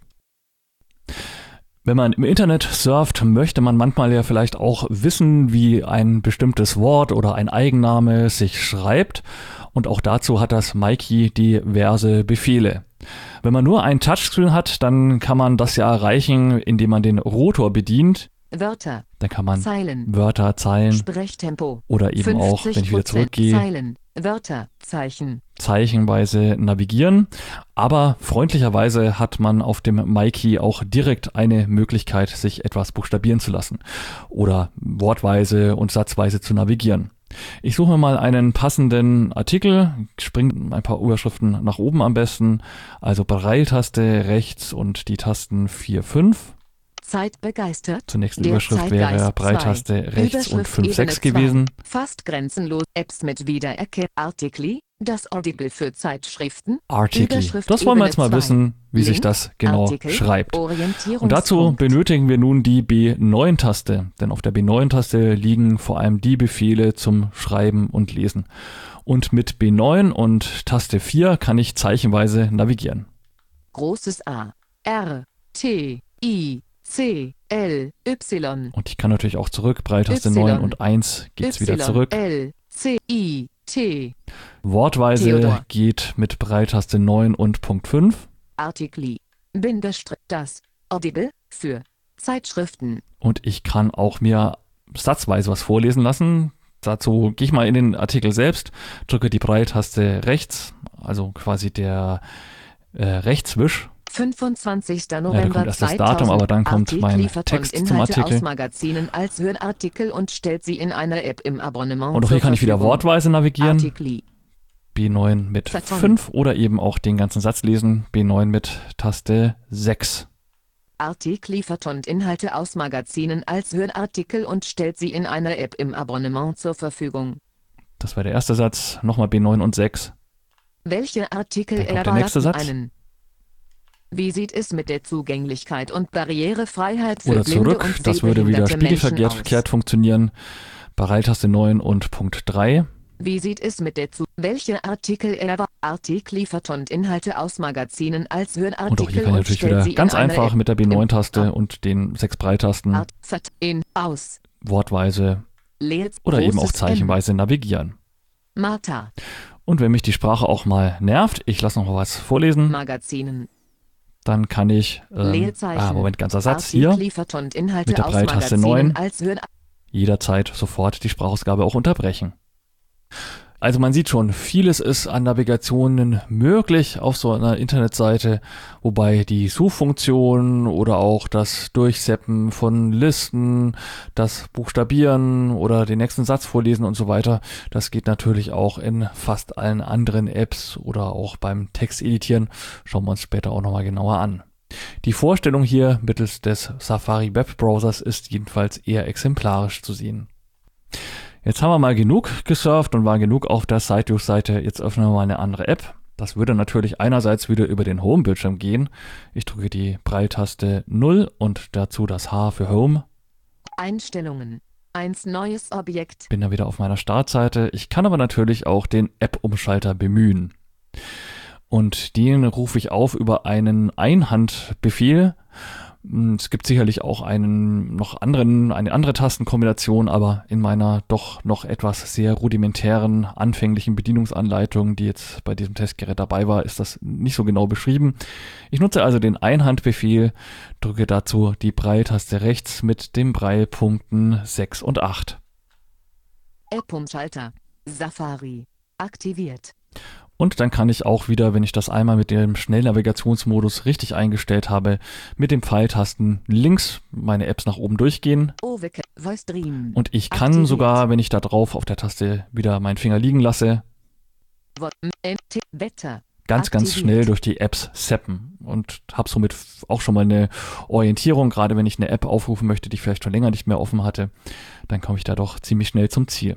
Wenn man im Internet surft, möchte man manchmal ja vielleicht auch wissen, wie ein bestimmtes Wort oder ein Eigenname sich schreibt. Und auch dazu hat das Mikey diverse Befehle. Wenn man nur ein Touchscreen hat, dann kann man das ja erreichen, indem man den Rotor bedient. Wörter. Dann kann man Zeilen. Wörter, Zeilen Sprechtempo. oder eben auch, wenn ich wieder fünfzig Prozent zurückgehe, Zeilen. Wörter. Zeichen. zeichenweise navigieren. Aber freundlicherweise hat man auf dem Mikey auch direkt eine Möglichkeit, sich etwas buchstabieren zu lassen oder wortweise und satzweise zu navigieren. Ich suche mir mal einen passenden Artikel, springe ein paar Überschriften nach oben am besten, also Breitaste rechts und die Tasten vier, fünf. Zeit begeistert. Zur nächsten Der Überschrift wäre Zeitgeist Breitaste zwei. rechts und Überschrift fünf, sechs Ebene zwei. gewesen. Fast grenzenlos. Apps mit Wiedererkennung. Artikel. Das Audible für Zeitschriften. Artikel. Überschrift Das wollen wir Ebene jetzt mal zwei. wissen, wie sich Link. das genau Artikel. schreibt. Orientierungspunkt. Und dazu benötigen wir nun die B neun Taste, denn auf der B neun Taste liegen vor allem die Befehle zum Schreiben und Lesen. Und mit B neun und Taste vier kann ich zeichenweise navigieren. Großes A. R. T. I. C. L. Y. Und ich kann natürlich auch zurück, Breitaste Y. neun und eins geht's wieder Y. zurück. L. C. I. T. Wortweise Theodor. geht mit Breitaste neun und Punkt fünf. Artikel. Bindestrich. Das. Audible. Für. Zeitschriften. Und ich kann auch mir satzweise was vorlesen lassen. Dazu gehe ich mal in den Artikel selbst, drücke die Breitaste rechts, also quasi der äh, Rechtswisch. fünfundzwanzigster Ja, da November kommt erst das Datum, aber dann kommt Artikel mein liefert Text uns zum Inhalte Artikel. aus Magazinen als Hörartikel und stellt sie in einer App im Abonnement Und auch zur hier kann ich wieder Verfügung. wortweise navigieren. Artikel. B neun mit Verton. fünf oder eben auch den ganzen Satz lesen. B neun mit Taste sechs. Artikel liefert und Inhalte aus Magazinen als Hörartikel und stellt sie in einer App im Abonnement zur Verfügung. Das war der erste Satz. Nochmal B neun und sechs. Welche Artikel Dann kommt der nächste erwarten Satz. einen? Wie sieht es mit der Zugänglichkeit und Barrierefreiheit für Oder blinde zurück. und Das würde wieder sehbehinderte Menschen spiegelverkehrt aus? verkehrt funktionieren. Breitaste neun und Punkt drei. Wie sieht es mit der zu? Welche Artikel er Artikel liefert und Inhalte aus Magazinen als Hörartikel Und auch hier kann ich natürlich wieder ganz einfach mit der B neun Taste und den sechs Breitasten Art, in, aus. wortweise Leers, oder eben auch großes zeichenweise M. navigieren. Martha. Und wenn mich die Sprache auch mal nervt, ich lasse noch mal was vorlesen, Magazinen. dann kann ich, ähm, Leerzeichen. ah, Moment, ganzer Satz, Artikel hier liefert und Inhalte mit der aus Breitaste Magazinen neun als Hör jederzeit sofort die Sprachausgabe auch unterbrechen. Also man sieht schon, vieles ist an Navigationen möglich auf so einer Internetseite, wobei die Suchfunktion oder auch das Durchseppen von Listen, das Buchstabieren oder den nächsten Satz vorlesen und so weiter, das geht natürlich auch in fast allen anderen Apps oder auch beim Texteditieren. Schauen wir uns später auch nochmal genauer an. Die Vorstellung hier mittels des Safari Webbrowsers ist jedenfalls eher exemplarisch zu sehen. Jetzt haben wir mal genug gesurft und waren genug auf der SiteViews-Seite. Jetzt öffnen wir mal eine andere App. Das würde natürlich einerseits wieder über den Home-Bildschirm gehen. Ich drücke die Braille-Taste null und dazu das H für Home. Einstellungen. Eins neues Objekt. Bin dann wieder auf meiner Startseite. Ich kann aber natürlich auch den App-Umschalter bemühen. Und den rufe ich auf über einen Einhandbefehl. Es gibt sicherlich auch einen noch anderen, eine andere Tastenkombination, aber in meiner doch noch etwas sehr rudimentären, anfänglichen Bedienungsanleitung, die jetzt bei diesem Testgerät dabei war, ist das nicht so genau beschrieben. Ich nutze also den Einhandbefehl, drücke dazu die Braille-Taste rechts mit den Braille-Punkten sechs und acht. App-Umschalter. Safari. Aktiviert. Und dann kann ich auch wieder, wenn ich das einmal mit dem Schnellnavigationsmodus richtig eingestellt habe, mit den Pfeiltasten links meine Apps nach oben durchgehen. Und ich kann Aktiviert. sogar, wenn ich da drauf auf der Taste wieder meinen Finger liegen lasse, Wetter. ganz, ganz Aktiviert. schnell durch die Apps zappen und habe somit auch schon mal eine Orientierung, gerade wenn ich eine App aufrufen möchte, die ich vielleicht schon länger nicht mehr offen hatte, dann komme ich da doch ziemlich schnell zum Ziel.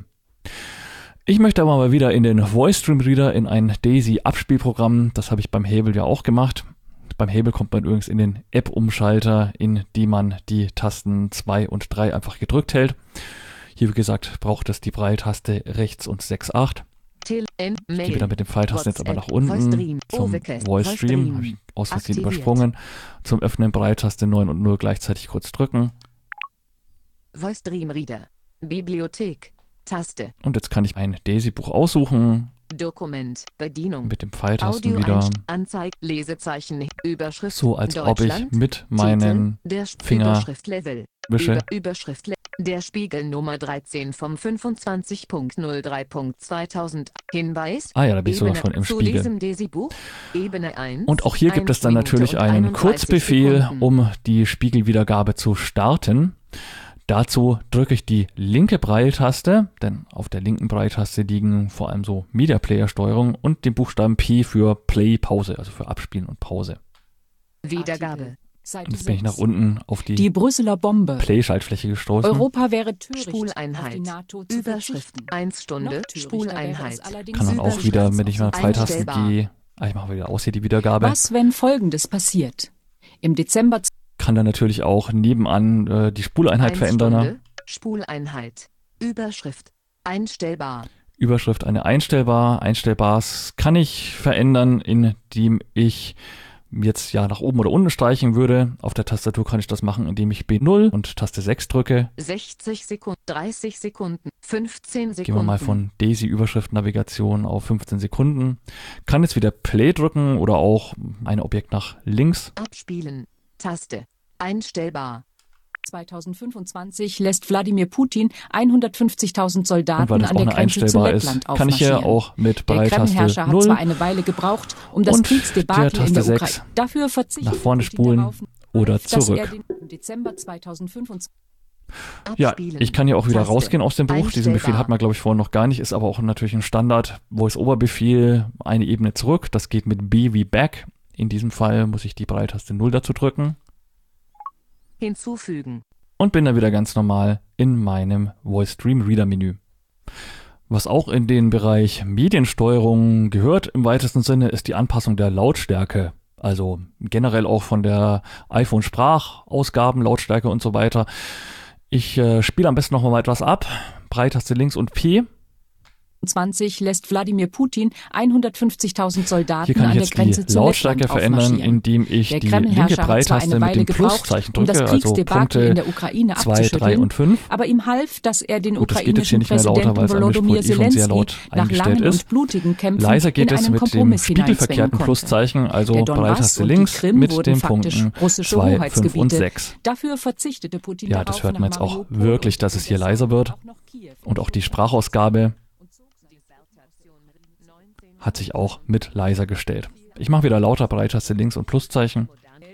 Ich möchte aber mal wieder in den VoiceStream Reader, in ein Daisy-Abspielprogramm. Das habe ich beim Hebel ja auch gemacht. Beim Hebel kommt man übrigens in den App-Umschalter, in die man die Tasten zwei und drei einfach gedrückt hält. Hier, wie gesagt, braucht es die Braille-Taste rechts und sechs acht. Ich gehe wieder mit dem Pfeiltasten jetzt aber nach unten zum VoiceStream. Habe ich aus Versehen übersprungen. Zum Öffnen Braille-Taste neun und null gleichzeitig kurz drücken. VoiceStream Reader. Bibliothek. Taste. Und jetzt kann ich ein Daisy-Buch aussuchen. Dokument. Bedienung. Mit dem Pfeiltasten Audio wieder. Anzeige. Lesezeichen. Überschrift. So, als ob ich mit meinen Titel, der Finger Überschriftlevel. wische. Über, Überschrift. Der Spiegel Nummer dreizehn vom fünfundzwanzig null drei zweitausend. Hinweis. Ah ja, da bin ich sogar Ebene schon im zu Spiegel. diesem Daisy-Buch. Ebene eins. Und auch hier gibt es dann eins natürlich Minute und einen einunddreißig Kurzbefehl, Sekunden. um die Spiegelwiedergabe zu starten. Dazu drücke ich die linke Braille-Taste, denn auf der linken Braille-Taste liegen vor allem so Media-Player-Steuerung und den Buchstaben P für Play, Pause, also für Abspielen und Pause. Wiedergabe. Und jetzt bin ich nach unten auf die, Die Brüsseler Bombe. Play-Schaltfläche gestoßen. Europa wäre töricht, Spuleinheit. auf die NATO zu Überschrift. verzichten. eins Stunde. Noch törichter wäre es Spuleinheit. allerdings, Kann dann auch wieder, wenn ich mal Pfeiltasten Einstellbar. gehe, ah, ich mache wieder aus hier die Wiedergabe, Was, wenn Folgendes passiert? Im Dezember kann dann natürlich auch nebenan äh, die Spuleinheit eins verändern. Stunde. Spuleinheit. Überschrift. Einstellbar. Überschrift eine einstellbar. Einstellbars kann ich verändern, indem ich jetzt ja nach oben oder unten streichen würde. Auf der Tastatur kann ich das machen, indem ich B null und Taste sechs drücke. sechzig Sekunden. dreißig Sekunden. fünfzehn Sekunden. Gehen wir mal von Daisy Überschrift Navigation auf fünfzehn Sekunden. Kann jetzt wieder Play drücken oder auch ein Objekt nach links. Abspielen. Taste. Einstellbar. zweitausendfünfundzwanzig lässt Wladimir Putin hundertfünfzigtausend Und Soldaten weil das an auch der eine Grenze zu einstellbar Lettland ist, kann ich hier aufmarschieren. auch mit Der Braille-Taste Kremlherrscher hat null zwar eine Weile gebraucht, um das und Kriegsdebakel der in der Taste Ukraine. sechs Dafür verzichtet nach vorne Putin spulen darauf, oder dass er zurück. den im Dezember zweitausendfünfundzwanzig Ja, Abspielen. ich kann hier auch wieder Taste. rausgehen aus dem Buch. Diesen Befehl Einstellbar. hat man, glaube ich, vorhin noch gar nicht. Ist aber auch natürlich ein Standard Voice-Over-Befehl. Eine Ebene zurück. Das geht mit B wie Back. In diesem Fall muss ich die Braille-Taste null dazu drücken. Hinzufügen. Und bin dann wieder ganz normal in meinem VoiceStream Reader Menü. Was auch in den Bereich Mediensteuerung gehört im weitesten Sinne, ist die Anpassung der Lautstärke. Also generell auch von der iPhone-Sprachausgaben, Lautstärke und so weiter. Ich äh, spiele am besten noch mal etwas ab. Braille-Taste links und P. zwanzig lässt Wladimir Putin hundertfünfzigtausend Soldaten Hier kann an ich der jetzt Grenze die zu Lautstärke Lettland verändern, aufmarschieren. indem ich Der die linke Kreml-Herrscher hat zwar Breitaste eine mit Weile dem gebraucht, Pluszeichen um das drücke, also Kriegsdebakel in Punkte der Ukraine zwei, drei abzuschütteln, und fünf. aber ihm half, dass er den Gut, das geht jetzt hier ukrainischen nicht mehr lauter, Präsidenten weil es am Volodymyr Mischpult eh schon sehr Zelensky laut nach eingestellt langen ist. und blutigen Kämpfen Leiser geht in es einen mit dem Kompromiss spiegelverkehrten hineinzwingen konnte. Pluszeichen, also Der Donbass Breitaste und die links Krim mit wurden den faktisch Punkten russische zwei, fünf Hoheitsgebiete. und sechs. Dafür verzichtete Putin Ja, darauf, das hört man nach jetzt auch Mariupol wirklich, dass es hier leiser wird. Und auch die Sprachausgabe hat sich auch mit leiser gestellt. Ich mache wieder lauter, Breitaste links und Pluszeichen.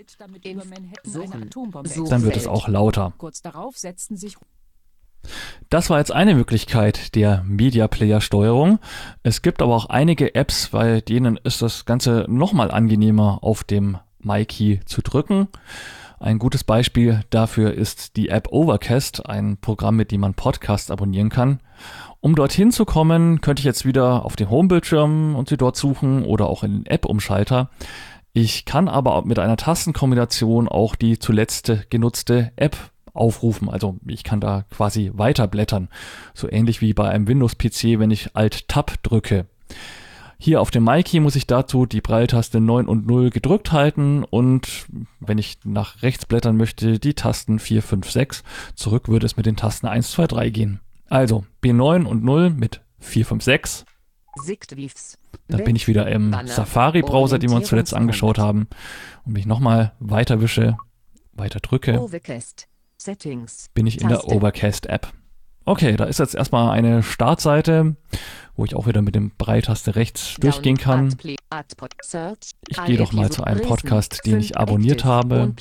Dann wird es auch lauter. Kurz darauf setzten sich Das war jetzt eine Möglichkeit der Media Player Steuerung. Es gibt aber auch einige Apps, bei denen ist das Ganze nochmal angenehmer auf dem MyKey zu drücken. Ein gutes Beispiel dafür ist die App Overcast, ein Programm, mit dem man Podcasts abonnieren kann. Um dorthin zu kommen, könnte ich jetzt wieder auf den Homebildschirm und sie dort suchen oder auch in den App-Umschalter. Ich kann aber mit einer Tastenkombination auch die zuletzt genutzte App aufrufen. Also ich kann da quasi weiterblättern. So ähnlich wie bei einem Windows-P C, wenn ich Alt-Tab drücke. Hier auf dem MyKey muss ich dazu die Braille-Taste neun und null gedrückt halten und wenn ich nach rechts blättern möchte, die Tasten vier, fünf, sechs. Zurück würde es mit den Tasten eins, zwei, drei gehen. Also B neun und null mit vier, fünf, sechs. Dann bin ich wieder im Safari-Browser, den wir uns zuletzt angeschaut haben. Und mich nochmal weiter wische, weiter drücke, bin ich in der Overcast-App. Okay, da ist jetzt erstmal eine Startseite, wo ich auch wieder mit dem Braille-Taste rechts durchgehen kann. Ich gehe doch mal zu einem Podcast, den ich abonniert habe.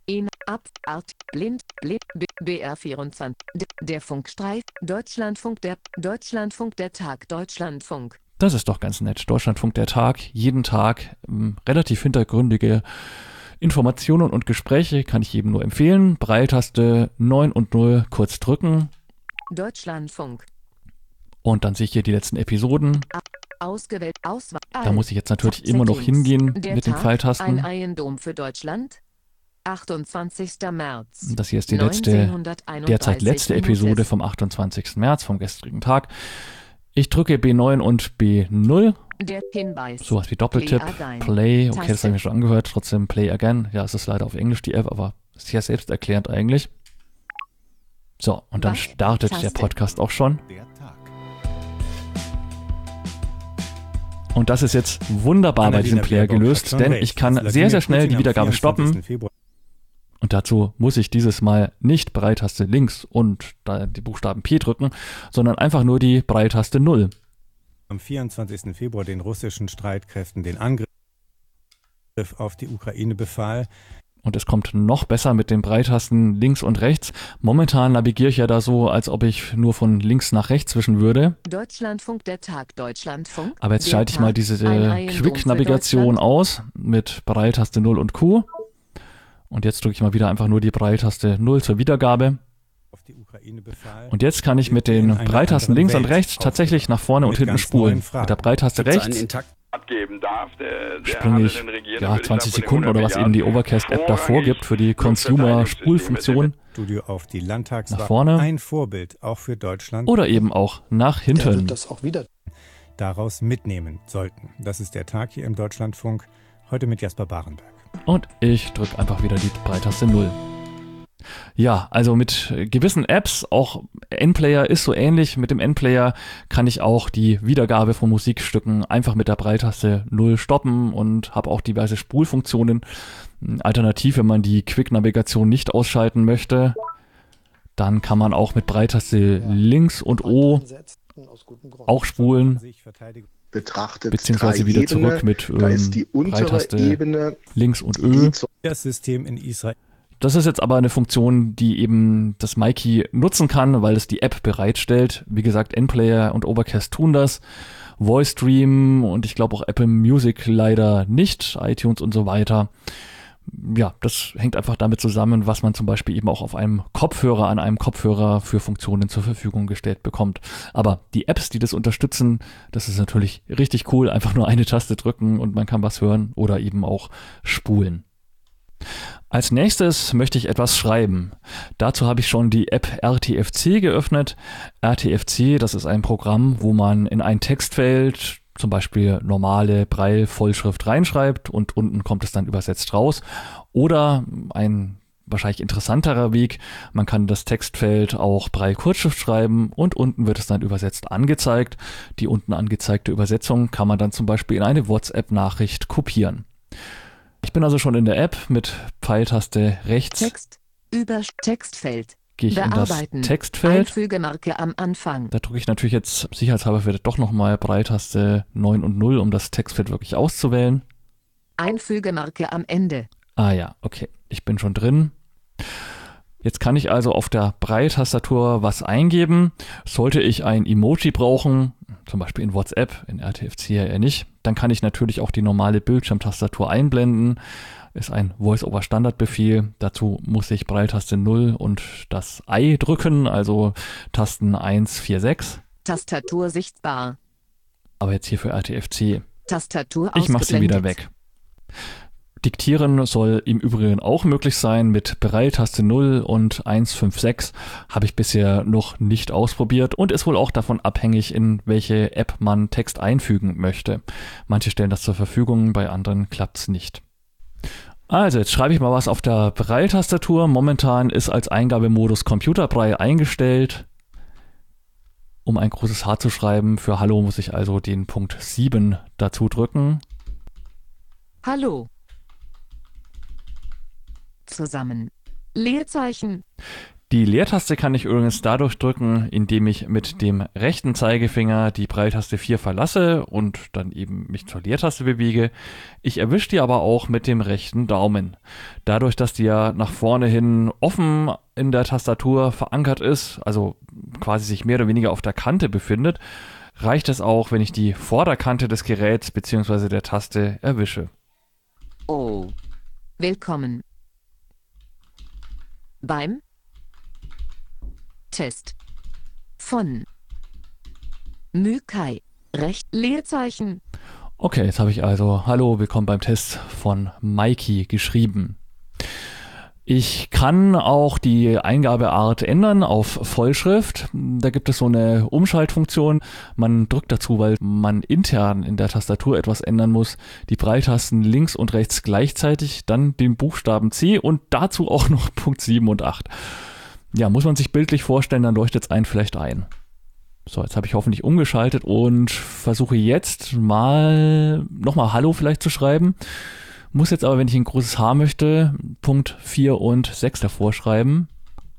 B R vierundzwanzig, der Funkstreif, Deutschlandfunk, der Deutschlandfunk, der Tag, Deutschlandfunk. Das ist doch ganz nett. Deutschlandfunk, der Tag, jeden Tag ähm, relativ hintergründige Informationen und Gespräche, kann ich jedem nur empfehlen. Braille-Taste neun und null kurz drücken. Deutschlandfunk. Und dann sehe ich hier die letzten Episoden. Ausgewählt, Auswahl. Da muss ich jetzt natürlich immer noch hingehen Der mit den Tag, Pfeiltasten. Ein Eiendom für Deutschland. achtundzwanzigster März. Das hier ist die letzte, derzeit letzte Episode vom achtundzwanzigsten März, vom gestrigen Tag. Ich drücke B neun und B null. Der Hinweis. Sowas wie Doppeltipp, Play, Play, okay, Taste. das habe ich mir schon angehört. Trotzdem Play Again. Ja, es ist leider auf Englisch die App, aber ist ja selbsterklärend eigentlich. So, und dann Was? startet Taste. der Podcast auch schon. Und das ist jetzt wunderbar bei diesem Player gelöst, denn ich kann sehr, sehr schnell die Wiedergabe stoppen. Und dazu muss ich dieses Mal nicht Braille-Taste links und da die Buchstaben P drücken, sondern einfach nur die Braille-Taste null. Am vierundzwanzigsten Februar den russischen Streitkräften den Angriff auf die Ukraine befahl. Und es kommt noch besser mit den Braille-Tasten links und rechts. Momentan navigiere ich ja da so, als ob ich nur von links nach rechts wischen würde. Deutschlandfunk, der Tag, Deutschlandfunk. Aber jetzt Der schalte ich mal Tag, diese ein Eiendom für Quick-Navigation Deutschland. aus mit Braille-Taste null und Q. Und jetzt drücke ich mal wieder einfach nur die Braille-Taste null zur Wiedergabe. Auf die Ukraine befahl. Und jetzt kann ich mit den Braille-Tasten links und rechts tatsächlich nach vorne und Mit hinten ganz spulen. neuen Fragen. Mit der Braille-Taste rechts abgeben darf, der, der springe ich Handel regiert, ja, würde ich zwanzig sagen, Sekunden oder was eben die Overcast-App da vorgibt für die Consumer-Spulfunktion Studio auf die Landtagswahl. nach vorne Ein Vorbild auch für Deutschland. oder eben auch nach Der hinten. wird das auch wieder. Daraus mitnehmen sollten. Das ist der Tag hier im Deutschlandfunk. Heute mit Jasper Barenberg. Und ich drücke einfach wieder die Braille-Taste null. Ja, also mit gewissen Apps, auch N-Player ist so ähnlich. Mit dem N-Player kann ich auch die Wiedergabe von Musikstücken einfach mit der Braille-Taste null stoppen und habe auch diverse Spulfunktionen. Alternativ, wenn man die Quick-Navigation nicht ausschalten möchte, dann kann man auch mit Braille-Taste links und O auch spulen, Betrachtet beziehungsweise drei wieder Ebene. zurück mit Da ist die ähm, untere Braille-Taste Ebene, links und die Ö. zur Das System in Israel. Das ist jetzt aber eine Funktion, die eben das MyKey nutzen kann, weil es die App bereitstellt. Wie gesagt, N-Player und Overcast tun das. VoiceStream und ich glaube auch Apple Music leider nicht, iTunes und so weiter. Ja, das hängt einfach damit zusammen, was man zum Beispiel eben auch auf einem Kopfhörer, an einem Kopfhörer für Funktionen zur Verfügung gestellt bekommt. Aber die Apps, die das unterstützen, das ist natürlich richtig cool. Einfach nur eine Taste drücken und man kann was hören oder eben auch spulen. Als nächstes möchte ich etwas schreiben. Dazu habe ich schon die App R T F C geöffnet. R T F C, das ist ein Programm, wo man in ein Textfeld zum Beispiel normale Braille-Vollschrift reinschreibt und unten kommt es dann übersetzt raus. Oder ein wahrscheinlich interessanterer Weg, man kann das Textfeld auch Braille-Kurzschrift schreiben und unten wird es dann übersetzt angezeigt. Die unten angezeigte Übersetzung kann man dann zum Beispiel in eine WhatsApp-Nachricht kopieren. Ich bin also schon in der App mit Pfeiltaste rechts. Text, über Textfeld. Gehe ich in das Bearbeiten. Textfeld. Einfügemarke am Anfang. Da drücke ich natürlich jetzt sicherheitshalber wieder doch nochmal Braille-Taste neun und null, um das Textfeld wirklich auszuwählen. Einfügemarke am Ende. Ah ja, okay. Ich bin schon drin. Jetzt kann ich also auf der Braille-Tastatur was eingeben. Sollte ich ein Emoji brauchen, zum Beispiel in WhatsApp, in R T F C ja eher nicht, dann kann ich natürlich auch die normale Bildschirmtastatur einblenden. Ist ein Voice-over-Standard-Befehl. Dazu muss ich Braille-Taste null und das I drücken, also Tasten eins, vier, sechs. Tastatur sichtbar. Aber jetzt hier für R T F C. Tastatur Ich mache sie wieder ausgeblendet. weg. Diktieren soll im Übrigen auch möglich sein mit Braille-Taste null und eins, fünf, sechs. Habe ich bisher noch nicht ausprobiert und ist wohl auch davon abhängig, in welche App man Text einfügen möchte. Manche stellen das zur Verfügung, bei anderen klappt es nicht. Also, jetzt schreibe ich mal was auf der Braille-Tastatur. Momentan ist als Eingabemodus Computerbraille eingestellt. Um ein großes H zu schreiben, für Hallo muss ich also den Punkt sieben dazu drücken. Hallo. Zusammen. Leerzeichen. Die Leertaste kann ich übrigens dadurch drücken, indem ich mit dem rechten Zeigefinger die Braille-Taste vier verlasse und dann eben mich zur Leertaste bewege. Ich erwische die aber auch mit dem rechten Daumen. Dadurch, dass die ja nach vorne hin offen in der Tastatur verankert ist, also quasi sich mehr oder weniger auf der Kante befindet, reicht es auch, wenn ich die Vorderkante des Geräts bzw. der Taste erwische. Oh. Willkommen. Beim Test von Mykai. Recht Leerzeichen. Okay, jetzt habe ich also Hallo, willkommen beim Test von Mikey geschrieben. Ich kann auch die Eingabeart ändern auf Vollschrift. Da gibt es so eine Umschaltfunktion. Man drückt dazu, weil man intern in der Tastatur etwas ändern muss, die Braille-Tasten links und rechts gleichzeitig, dann den Buchstaben C und dazu auch noch Punkt sieben und acht. Ja, muss man sich bildlich vorstellen, dann leuchtet es einen vielleicht ein. So, jetzt habe ich hoffentlich umgeschaltet und versuche jetzt mal nochmal Hallo vielleicht zu schreiben. Muss jetzt aber, wenn ich ein großes H möchte, Punkt vier und sechs davor schreiben.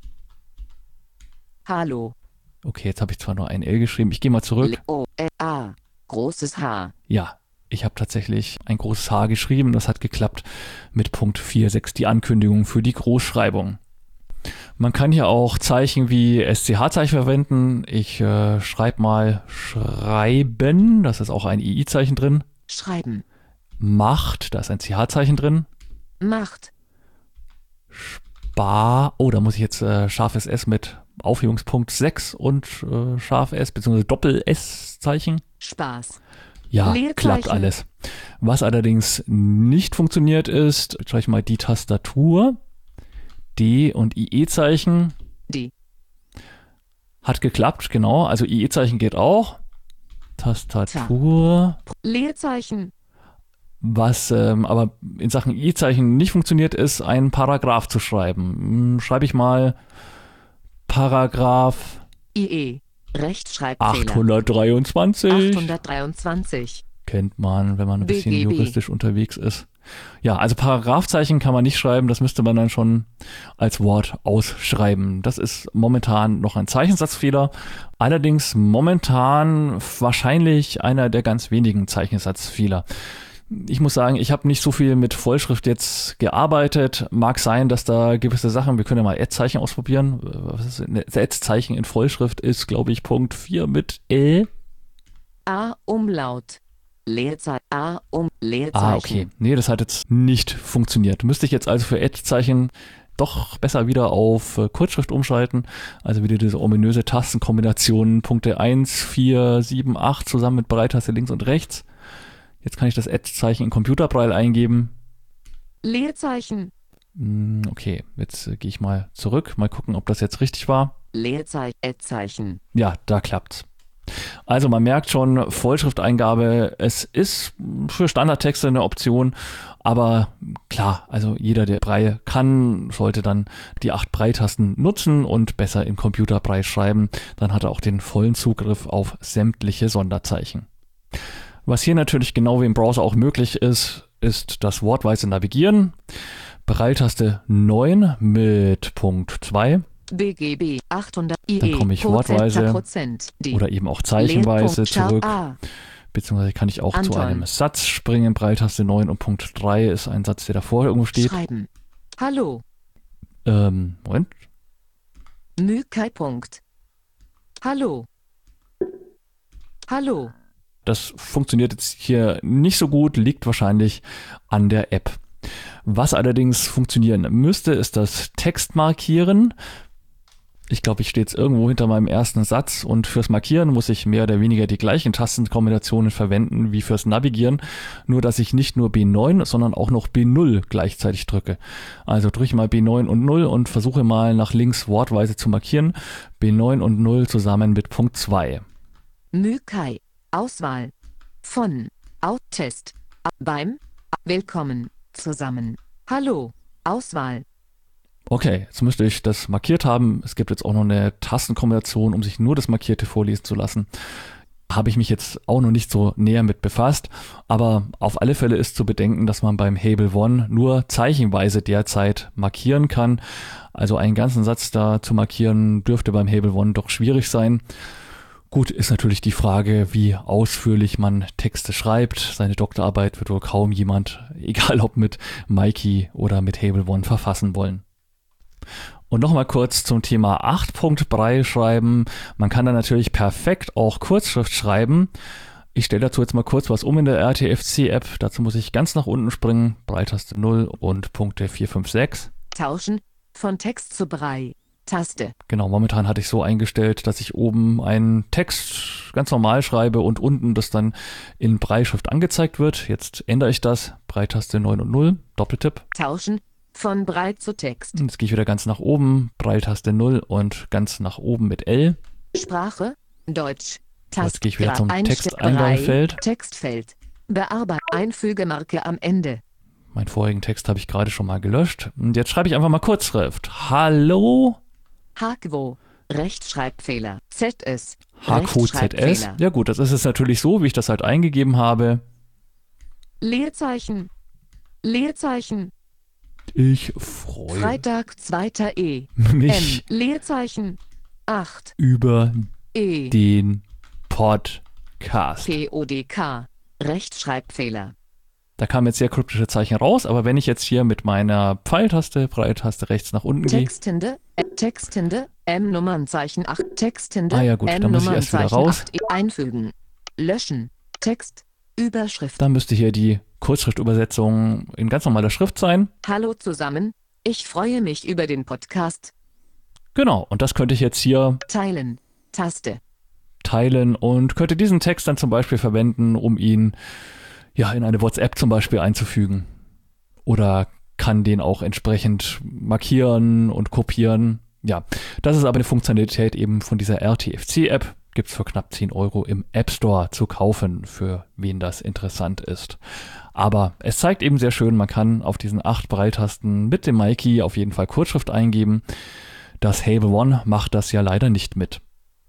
Hallo. Okay, jetzt habe ich zwar nur ein L geschrieben. Ich gehe mal zurück. O L A. Großes H. Ja, ich habe tatsächlich ein großes H geschrieben. Das hat geklappt mit Punkt vier, sechs, die Ankündigung für die Großschreibung. Man kann hier auch Zeichen wie S C H-Zeichen verwenden. Ich äh, schreibe mal schreiben. Das ist auch ein I I-Zeichen drin. Schreiben. Macht, da ist ein C H-Zeichen drin. Macht. Spar, oh, da muss ich jetzt äh, scharfes S mit Aufhebungspunkt sechs und äh, scharf S bzw. Doppel-S-Zeichen. Spaß. Ja, Leerzeichen. klappt alles. Was allerdings nicht funktioniert ist, jetzt schreibe ich mal die Tastatur. D und I E-Zeichen. Die. Hat geklappt, genau. Also I E-Zeichen geht auch. Tastatur. Leerzeichen. Was ähm, aber in Sachen I E-Zeichen nicht funktioniert, ist, einen Paragraph zu schreiben. Hm, schreibe ich mal Paragraph I E. Rechtschreibfehler. achthundertdreiundzwanzig. achthundertdreiundzwanzig. Kennt man, wenn man ein bisschen B G B. juristisch unterwegs ist. Ja, also Paragraphzeichen kann man nicht schreiben, das müsste man dann schon als Wort ausschreiben. Das ist momentan noch ein Zeichensatzfehler, allerdings momentan wahrscheinlich einer der ganz wenigen Zeichensatzfehler. Ich muss sagen, ich habe nicht so viel mit Vollschrift jetzt gearbeitet. Mag sein, dass da gewisse Sachen, wir können ja mal Ad-Zeichen ausprobieren. Was ist ein Ad-Zeichen in Vollschrift ist, glaube ich, Punkt vier mit L. A Umlaut. Leerzeichen. A um Leerzeichen. Ah, okay. Nee, das hat jetzt nicht funktioniert. Müsste ich jetzt also für Ad-Zeichen doch besser wieder auf äh, Kurzschrift umschalten. Also wieder diese ominöse Tastenkombination Punkte eins, vier, sieben, acht zusammen mit Braille-Taste links und rechts. Jetzt kann ich das Ad-Zeichen in Computerbraille eingeben. Leerzeichen. Okay, jetzt äh, gehe ich mal zurück, mal gucken, ob das jetzt richtig war. Leerzeichen. Ja, da klappt's. Also man merkt schon, Vollschrifteingabe, es ist für Standardtexte eine Option, aber klar, also jeder, der Braille kann, sollte dann die acht Braille-Tasten nutzen und besser in Computerbraille schreiben. Dann hat er auch den vollen Zugriff auf sämtliche Sonderzeichen. Was hier natürlich genau wie im Browser auch möglich ist, ist das wortweise Navigieren. Braille-Taste neun mit Punkt zwei. B G B achthundert I E. Dann komme ich wortweise oder eben auch zeichenweise zurück. A. Beziehungsweise kann ich auch Anton. zu einem Satz springen. Braille-Taste neun und Punkt drei ist ein Satz, der davor irgendwo steht. Schreiben. Hallo. Ähm, Moment. Mükai. Punkt. Hallo. Hallo. Das funktioniert jetzt hier nicht so gut, liegt wahrscheinlich an der App. Was allerdings funktionieren müsste, ist das Textmarkieren. Ich glaube, ich stehe jetzt irgendwo hinter meinem ersten Satz und fürs Markieren muss ich mehr oder weniger die gleichen Tastenkombinationen verwenden wie fürs Navigieren, nur dass ich nicht nur B neun, sondern auch noch B null gleichzeitig drücke. Also drücke ich mal B neun und null und versuche mal nach links wortweise zu markieren. B neun und null zusammen mit Punkt zwei. Mükai. Auswahl. Von. Out-Test. Beim. Willkommen. Zusammen. Hallo. Auswahl. Okay, jetzt müsste ich das markiert haben. Es gibt jetzt auch noch eine Tastenkombination, um sich nur das Markierte vorlesen zu lassen. Habe ich mich jetzt auch noch nicht so näher mit befasst. Aber auf alle Fälle ist zu bedenken, dass man beim Hable One nur zeichenweise derzeit markieren kann. Also einen ganzen Satz da zu markieren dürfte beim Hable One doch schwierig sein. Gut, ist natürlich die Frage, wie ausführlich man Texte schreibt. Seine Doktorarbeit wird wohl kaum jemand, egal ob mit Mikey oder mit Hable One, verfassen wollen. Und nochmal kurz zum Thema acht Punkt Braille schreiben. Man kann da natürlich perfekt auch Kurzschrift schreiben. Ich stelle dazu jetzt mal kurz was um in der R T F C-App. Dazu muss ich ganz nach unten springen. Braille-Taste null und Punkte vier, fünf, sechs. Tauschen. Von Text zu Braille. Taste. Genau, momentan hatte ich so eingestellt, dass ich oben einen Text ganz normal schreibe und unten das dann in Brailleschrift angezeigt wird. Jetzt ändere ich das. Braille-Taste neun und null, Doppeltipp. Tauschen. Von Braille zu Text. Jetzt gehe ich wieder ganz nach oben, Braille-Taste null und ganz nach oben mit L. Sprache. Deutsch. Taste. Jetzt gehe ich wieder zum Texteingabefeld. Textfeld. Bearbeitung. Einfügemarke am Ende. Meinen vorigen Text habe ich gerade schon mal gelöscht. Und jetzt schreibe ich einfach mal Kurzschrift. Hallo. Hakwo. Rechtschreibfehler. Z S. H Q Z S. Ja gut, das ist es natürlich so, wie ich das halt eingegeben habe. Leerzeichen. Leerzeichen. Ich freue Freitag, zweiter E. mich M. Leerzeichen. acht. über E. den Podcast. P O D K. Rechtschreibfehler. Da kamen jetzt sehr kryptische Zeichen raus, aber wenn ich jetzt hier mit meiner Pfeiltaste, Braille-Taste rechts nach unten gehe. Textende, äh, Textende, M-Nummernzeichen acht, Textende, Ah ja gut, dann muss ich erst wieder raus. acht, einfügen, löschen, Text, Überschrift. Dann müsste hier die Kurzschriftübersetzung in ganz normaler Schrift sein. Hallo zusammen, ich freue mich über den Podcast. Genau, und das könnte ich jetzt hier Teilen, Taste. Teilen und könnte diesen Text dann zum Beispiel verwenden, um ihn ja in eine WhatsApp zum Beispiel einzufügen. Oder kann den auch entsprechend markieren und kopieren. Ja, das ist aber eine Funktionalität eben von dieser R T F C-App. Gibt es für knapp zehn Euro im App Store zu kaufen, für wen das interessant ist. Aber es zeigt eben sehr schön, man kann auf diesen acht Braille-Tasten mit dem Mikey auf jeden Fall Kurzschrift eingeben. Das Hable One macht das ja leider nicht mit.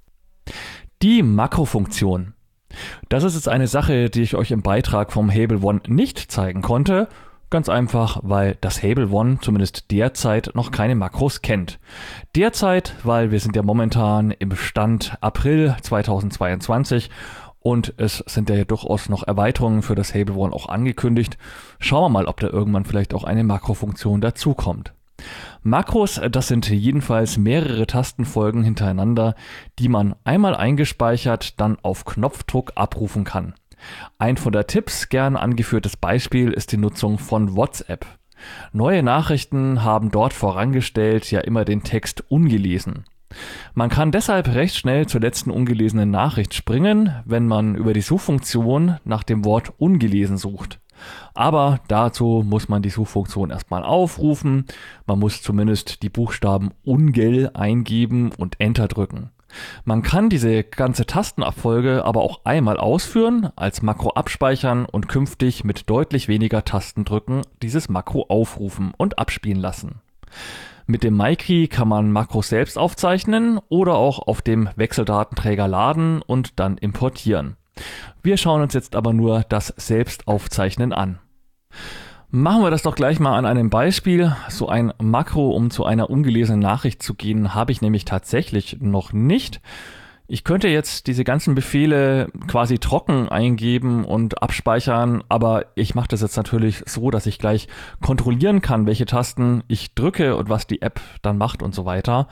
Die Makrofunktion. Das ist jetzt eine Sache, die ich euch im Beitrag vom Hable One nicht zeigen konnte. Ganz einfach, weil das Hable One zumindest derzeit noch keine Makros kennt. Derzeit, weil wir sind ja momentan im Stand April zweitausendzweiundzwanzig und es sind ja durchaus noch Erweiterungen für das Hable One auch angekündigt. Schauen wir mal, ob da irgendwann vielleicht auch eine Makrofunktion dazukommt. Makros, das sind jedenfalls mehrere Tastenfolgen hintereinander, die man einmal eingespeichert, dann auf Knopfdruck abrufen kann. Ein von der Tipps gern angeführtes Beispiel ist die Nutzung von WhatsApp. Neue Nachrichten haben dort vorangestellt ja immer den Text ungelesen. Man kann deshalb recht schnell zur letzten ungelesenen Nachricht springen, wenn man über die Suchfunktion nach dem Wort ungelesen sucht. Aber dazu muss man die Suchfunktion erstmal aufrufen. Man muss zumindest die Buchstaben Ungel eingeben und Enter drücken. Man kann diese ganze Tastenabfolge aber auch einmal ausführen, als Makro abspeichern und künftig mit deutlich weniger Tastendrücken dieses Makro aufrufen und abspielen lassen. Mit dem MyKey kann man Makros selbst aufzeichnen oder auch auf dem Wechseldatenträger laden und dann importieren. Wir schauen uns jetzt aber nur das Selbstaufzeichnen an. Machen wir das doch gleich mal an einem Beispiel. So ein Makro, um zu einer ungelesenen Nachricht zu gehen, habe ich nämlich tatsächlich noch nicht. Ich könnte jetzt diese ganzen Befehle quasi trocken eingeben und abspeichern, aber ich mache das jetzt natürlich so, dass ich gleich kontrollieren kann, welche Tasten ich drücke und was die App dann macht und so weiter.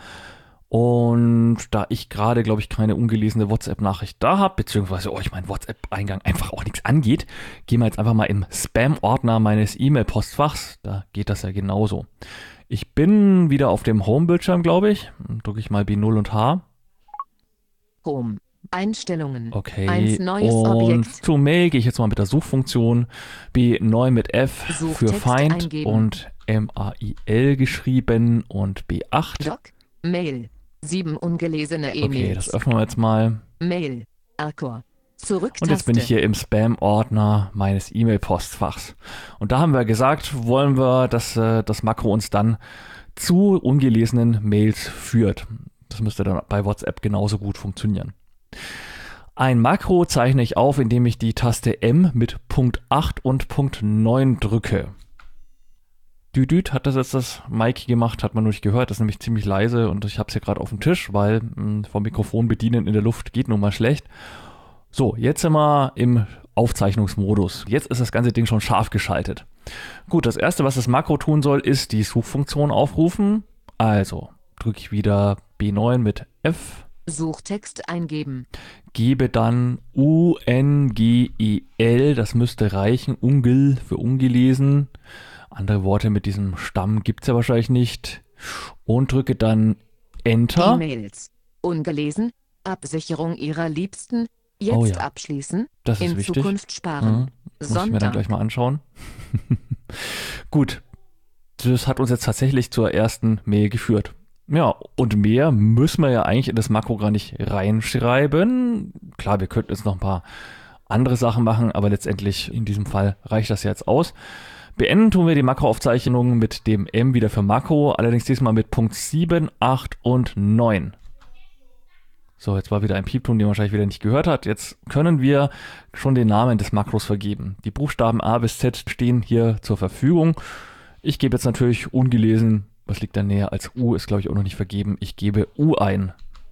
Und da ich gerade, glaube ich, keine ungelesene WhatsApp-Nachricht da habe, beziehungsweise euch mein WhatsApp-Eingang einfach auch nichts angeht, gehen wir jetzt einfach mal im Spam-Ordner meines E-Mail-Postfachs. Da geht das ja genauso. Ich bin wieder auf dem Home-Bildschirm, glaube ich. Drücke ich mal B null und H. Home. Einstellungen. Okay. Eins neues und Objekt. zu Mail gehe ich jetzt mal mit der Suchfunktion. B neun mit F für Suchtext Feind eingeben. und M A I L geschrieben und B acht. Doc. Mail. Sieben ungelesene Okay, E-Mails. das öffnen wir jetzt mal. Mail. Arcor. Zurück. Und jetzt bin ich hier im Spam-Ordner meines E-Mail-Postfachs. Und da haben wir gesagt, wollen wir, dass äh, das Makro uns dann zu ungelesenen Mails führt. Das müsste dann bei WhatsApp genauso gut funktionieren. Ein Makro zeichne ich auf, indem ich die Taste M mit Punkt acht und Punkt neun drücke. Düdüt hat das jetzt das Mikey gemacht, hat man nur nicht gehört, das ist nämlich ziemlich leise und ich habe es hier gerade auf dem Tisch, weil mh, vom Mikrofon bedienen in der Luft geht nun mal schlecht. So, jetzt sind wir im Aufzeichnungsmodus. Jetzt ist das ganze Ding schon scharf geschaltet. Gut, das erste, was das Makro tun soll, ist die Suchfunktion aufrufen. Also drücke ich wieder B neun mit F. Suchtext eingeben. Gebe dann U N G E L, das müsste reichen, Ungel für ungelesen. Andere Worte mit diesem Stamm gibt es ja wahrscheinlich nicht. Und drücke dann Enter. E-Mails. Ungelesen. Absicherung ihrer Liebsten. Jetzt Oh ja. abschließen. Das ist In wichtig. Zukunft sparen. Mhm. Muss ich mir dann Sonntag. gleich mal anschauen. Gut, das hat uns jetzt tatsächlich zur ersten Mail geführt. Ja, und mehr müssen wir ja eigentlich in das Makro gar nicht reinschreiben. Klar, wir könnten jetzt noch ein paar andere Sachen machen, aber letztendlich in diesem Fall reicht das jetzt aus. Beenden tun wir die Makroaufzeichnung mit dem M wieder für Makro, allerdings diesmal mit Punkt sieben, acht und neun. So, jetzt war wieder ein Piepton, den man wahrscheinlich wieder nicht gehört hat. Jetzt können wir schon den Namen des Makros vergeben. Die Buchstaben A bis Z stehen hier zur Verfügung. Ich gebe jetzt natürlich ungelesen, was liegt da näher als U, ist glaube ich auch noch nicht vergeben. Ich gebe U ein.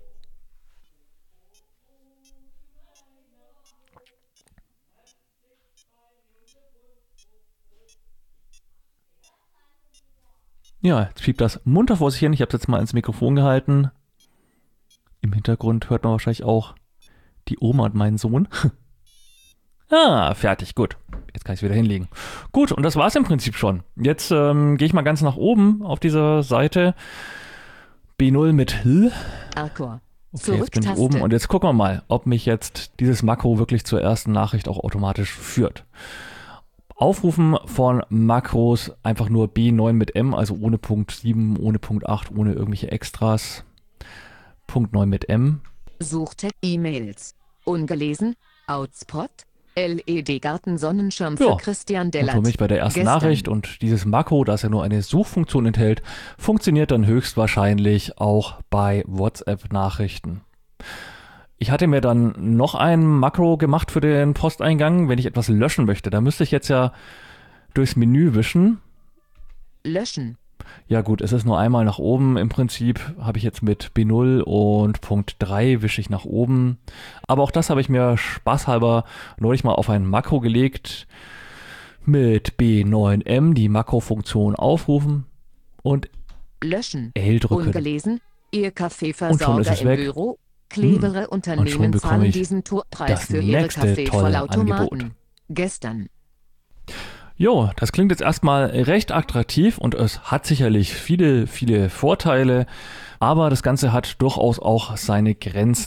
Ja, jetzt piept das munter vor sich hin. Ich habe es jetzt mal ins Mikrofon gehalten. Im Hintergrund hört man wahrscheinlich auch die Oma und meinen Sohn. Ah, fertig, gut. Jetzt kann ich es wieder hinlegen. Gut, und das war es im Prinzip schon. Jetzt ähm, gehe ich mal ganz nach oben auf dieser Seite. B null mit L. Arcor. Okay, jetzt bin ich oben und jetzt gucken wir mal, ob mich jetzt dieses Makro wirklich zur ersten Nachricht auch automatisch führt. Aufrufen von Makros einfach nur B neun mit M, also ohne Punkt sieben, ohne Punkt acht, ohne irgendwelche Extras. Punkt neun mit M. Suchte E-Mails. Ungelesen. Outspot. L E D-Garten Sonnenschirm für Ja, Christian Und Dellert. für mich bei der ersten Gestern. Nachricht und dieses Makro, das ja nur eine Suchfunktion enthält, funktioniert dann höchstwahrscheinlich auch bei WhatsApp-Nachrichten. Ich hatte mir dann noch ein Makro gemacht für den Posteingang, wenn ich etwas löschen möchte. Da müsste ich jetzt ja durchs Menü wischen. Löschen. Ja gut, es ist nur einmal nach oben. Im Prinzip habe ich jetzt mit B null und Punkt drei wische ich nach oben. Aber auch das habe ich mir spaßhalber neulich mal auf ein Makro gelegt. Mit B neun M die Makrofunktion aufrufen und Löschen. L drücken. Ungelesen. Ihr Und schon ist Kaffeeversorger es im weg. Büro. Clevere Hm. Und schon Unternehmen bekomme zahlen ich diesen Tourpreis das für ihre nächste Kaffee tolle Vollautomaten. Angebot. Gestern. Jo, das klingt jetzt erstmal recht attraktiv und es hat sicherlich viele, viele Vorteile, aber das Ganze hat durchaus auch seine Grenzen.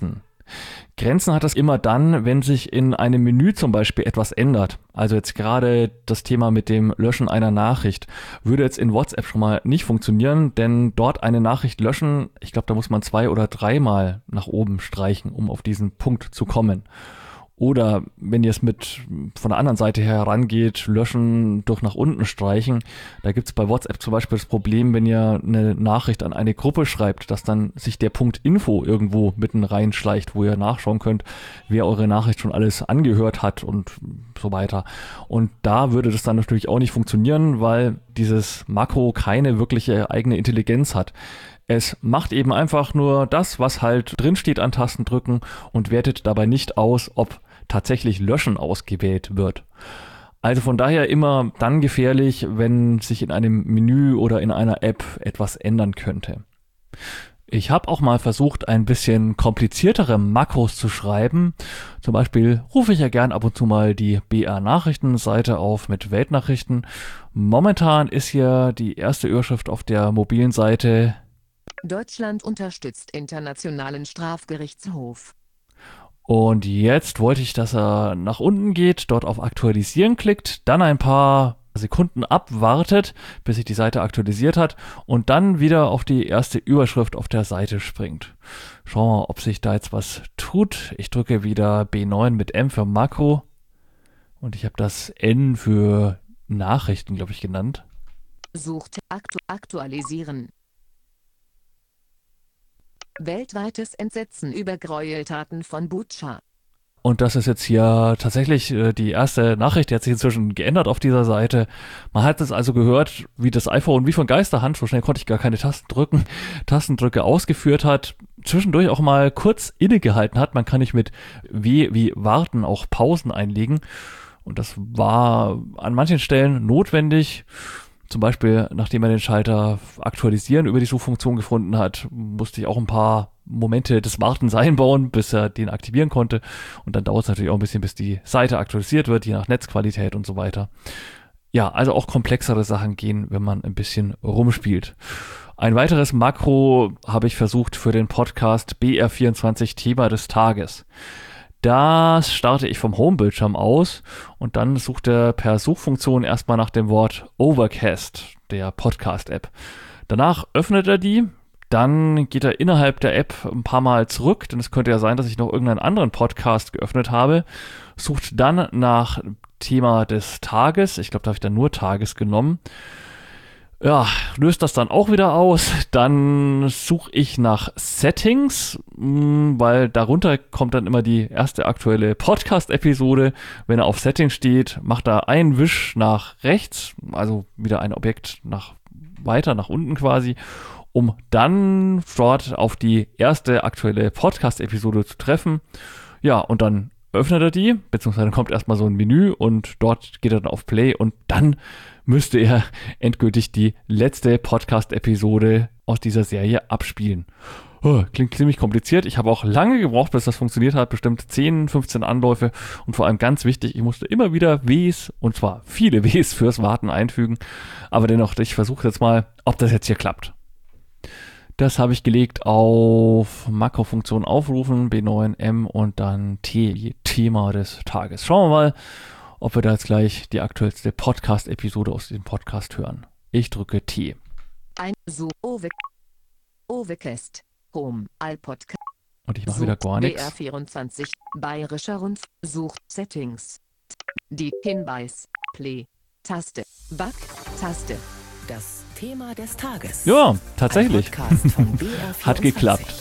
Grenzen hat das immer dann, wenn sich in einem Menü zum Beispiel etwas ändert. Also jetzt gerade das Thema mit dem Löschen einer Nachricht würde jetzt in WhatsApp schon mal nicht funktionieren, denn dort eine Nachricht löschen, ich glaube, da muss man zwei oder dreimal nach oben streichen, um auf diesen Punkt zu kommen. Oder wenn ihr es mit von der anderen Seite her herangeht, löschen durch nach unten streichen. Da gibt es bei WhatsApp zum Beispiel das Problem, wenn ihr eine Nachricht an eine Gruppe schreibt, dass dann sich der Punkt Info irgendwo mitten reinschleicht, wo ihr nachschauen könnt, wer eure Nachricht schon alles angehört hat und so weiter. Und da würde das dann natürlich auch nicht funktionieren, weil dieses Makro keine wirkliche eigene Intelligenz hat. Es macht eben einfach nur das, was halt drinsteht an Tastendrücken und wertet dabei nicht aus, ob tatsächlich Löschen ausgewählt wird. Also von daher immer dann gefährlich, wenn sich in einem Menü oder in einer App etwas ändern könnte. Ich habe auch mal versucht, ein bisschen kompliziertere Makros zu schreiben. Zum Beispiel rufe ich ja gern ab und zu mal die B R-Nachrichtenseite auf mit Weltnachrichten. Momentan ist hier die erste Überschrift auf der mobilen Seite: Deutschland unterstützt Internationalen Strafgerichtshof. Und jetzt wollte ich, dass er nach unten geht, dort auf Aktualisieren klickt, dann ein paar Sekunden abwartet, bis sich die Seite aktualisiert hat und dann wieder auf die erste Überschrift auf der Seite springt. Schauen wir mal, ob sich da jetzt was tut. Ich drücke wieder B neun mit M für Makro und ich habe das N für Nachrichten, glaube ich, genannt. Sucht aktu aktualisieren. Weltweites Entsetzen über Gräueltaten von Butscha. Und das ist jetzt hier tatsächlich äh, die erste Nachricht, die hat sich inzwischen geändert auf dieser Seite. Man hat es also gehört, wie das iPhone wie von Geisterhand, so schnell konnte ich gar keine Tasten drücken, Tastendrücke ausgeführt hat, zwischendurch auch mal kurz innegehalten hat. Man kann nicht mit W wie warten auch Pausen einlegen. Und das war an manchen Stellen notwendig. Zum Beispiel, nachdem er den Schalter aktualisieren über die Suchfunktion gefunden hat, musste ich auch ein paar Momente des Wartens einbauen, bis er den aktivieren konnte. Und dann dauert es natürlich auch ein bisschen, bis die Seite aktualisiert wird, je nach Netzqualität und so weiter. Ja, also auch komplexere Sachen gehen, wenn man ein bisschen rumspielt. Ein weiteres Makro habe ich versucht für den Podcast B R vierundzwanzig Thema des Tages. Das starte ich vom Homebildschirm aus und dann sucht er per Suchfunktion erstmal nach dem Wort Overcast, der Podcast-App. Danach öffnet er die, dann geht er innerhalb der App ein paar Mal zurück, denn es könnte ja sein, dass ich noch irgendeinen anderen Podcast geöffnet habe, sucht dann nach Thema des Tages, ich glaube, da habe ich dann nur Tages genommen. Ja, löst das dann auch wieder aus. Dann suche ich nach Settings, weil darunter kommt dann immer die erste aktuelle Podcast-Episode. Wenn er auf Settings steht, macht er einen Wisch nach rechts, also wieder ein Objekt nach weiter nach unten quasi, um dann dort auf die erste aktuelle Podcast-Episode zu treffen. Ja, und dann öffnet er die, beziehungsweise dann kommt erstmal so ein Menü und dort geht er dann auf Play und dann müsste er endgültig die letzte Podcast-Episode aus dieser Serie abspielen. Oh, klingt ziemlich kompliziert. Ich habe auch lange gebraucht, bis das funktioniert hat. Bestimmt zehn, fünfzehn Anläufe. Und vor allem ganz wichtig, ich musste immer wieder Ws, und zwar viele Ws fürs Warten einfügen. Aber dennoch, ich versuche jetzt mal, ob das jetzt hier klappt. Das habe ich gelegt auf Makrofunktion aufrufen, B neun M und dann T, Thema des Tages. Schauen wir mal, ob wir da jetzt gleich die aktuellste Podcast-Episode aus diesem Podcast hören. Ich drücke T. Ein so Overcast Home All Podcast. Und ich mache wieder gar nichts. B R vierundzwanzig Bayerischer Rundfunk sucht Settings. Die Hinweis Play Taste Back Taste. Das Thema des Tages. Ja, tatsächlich. Ein Podcast von B R vierundzwanzig. Hat geklappt.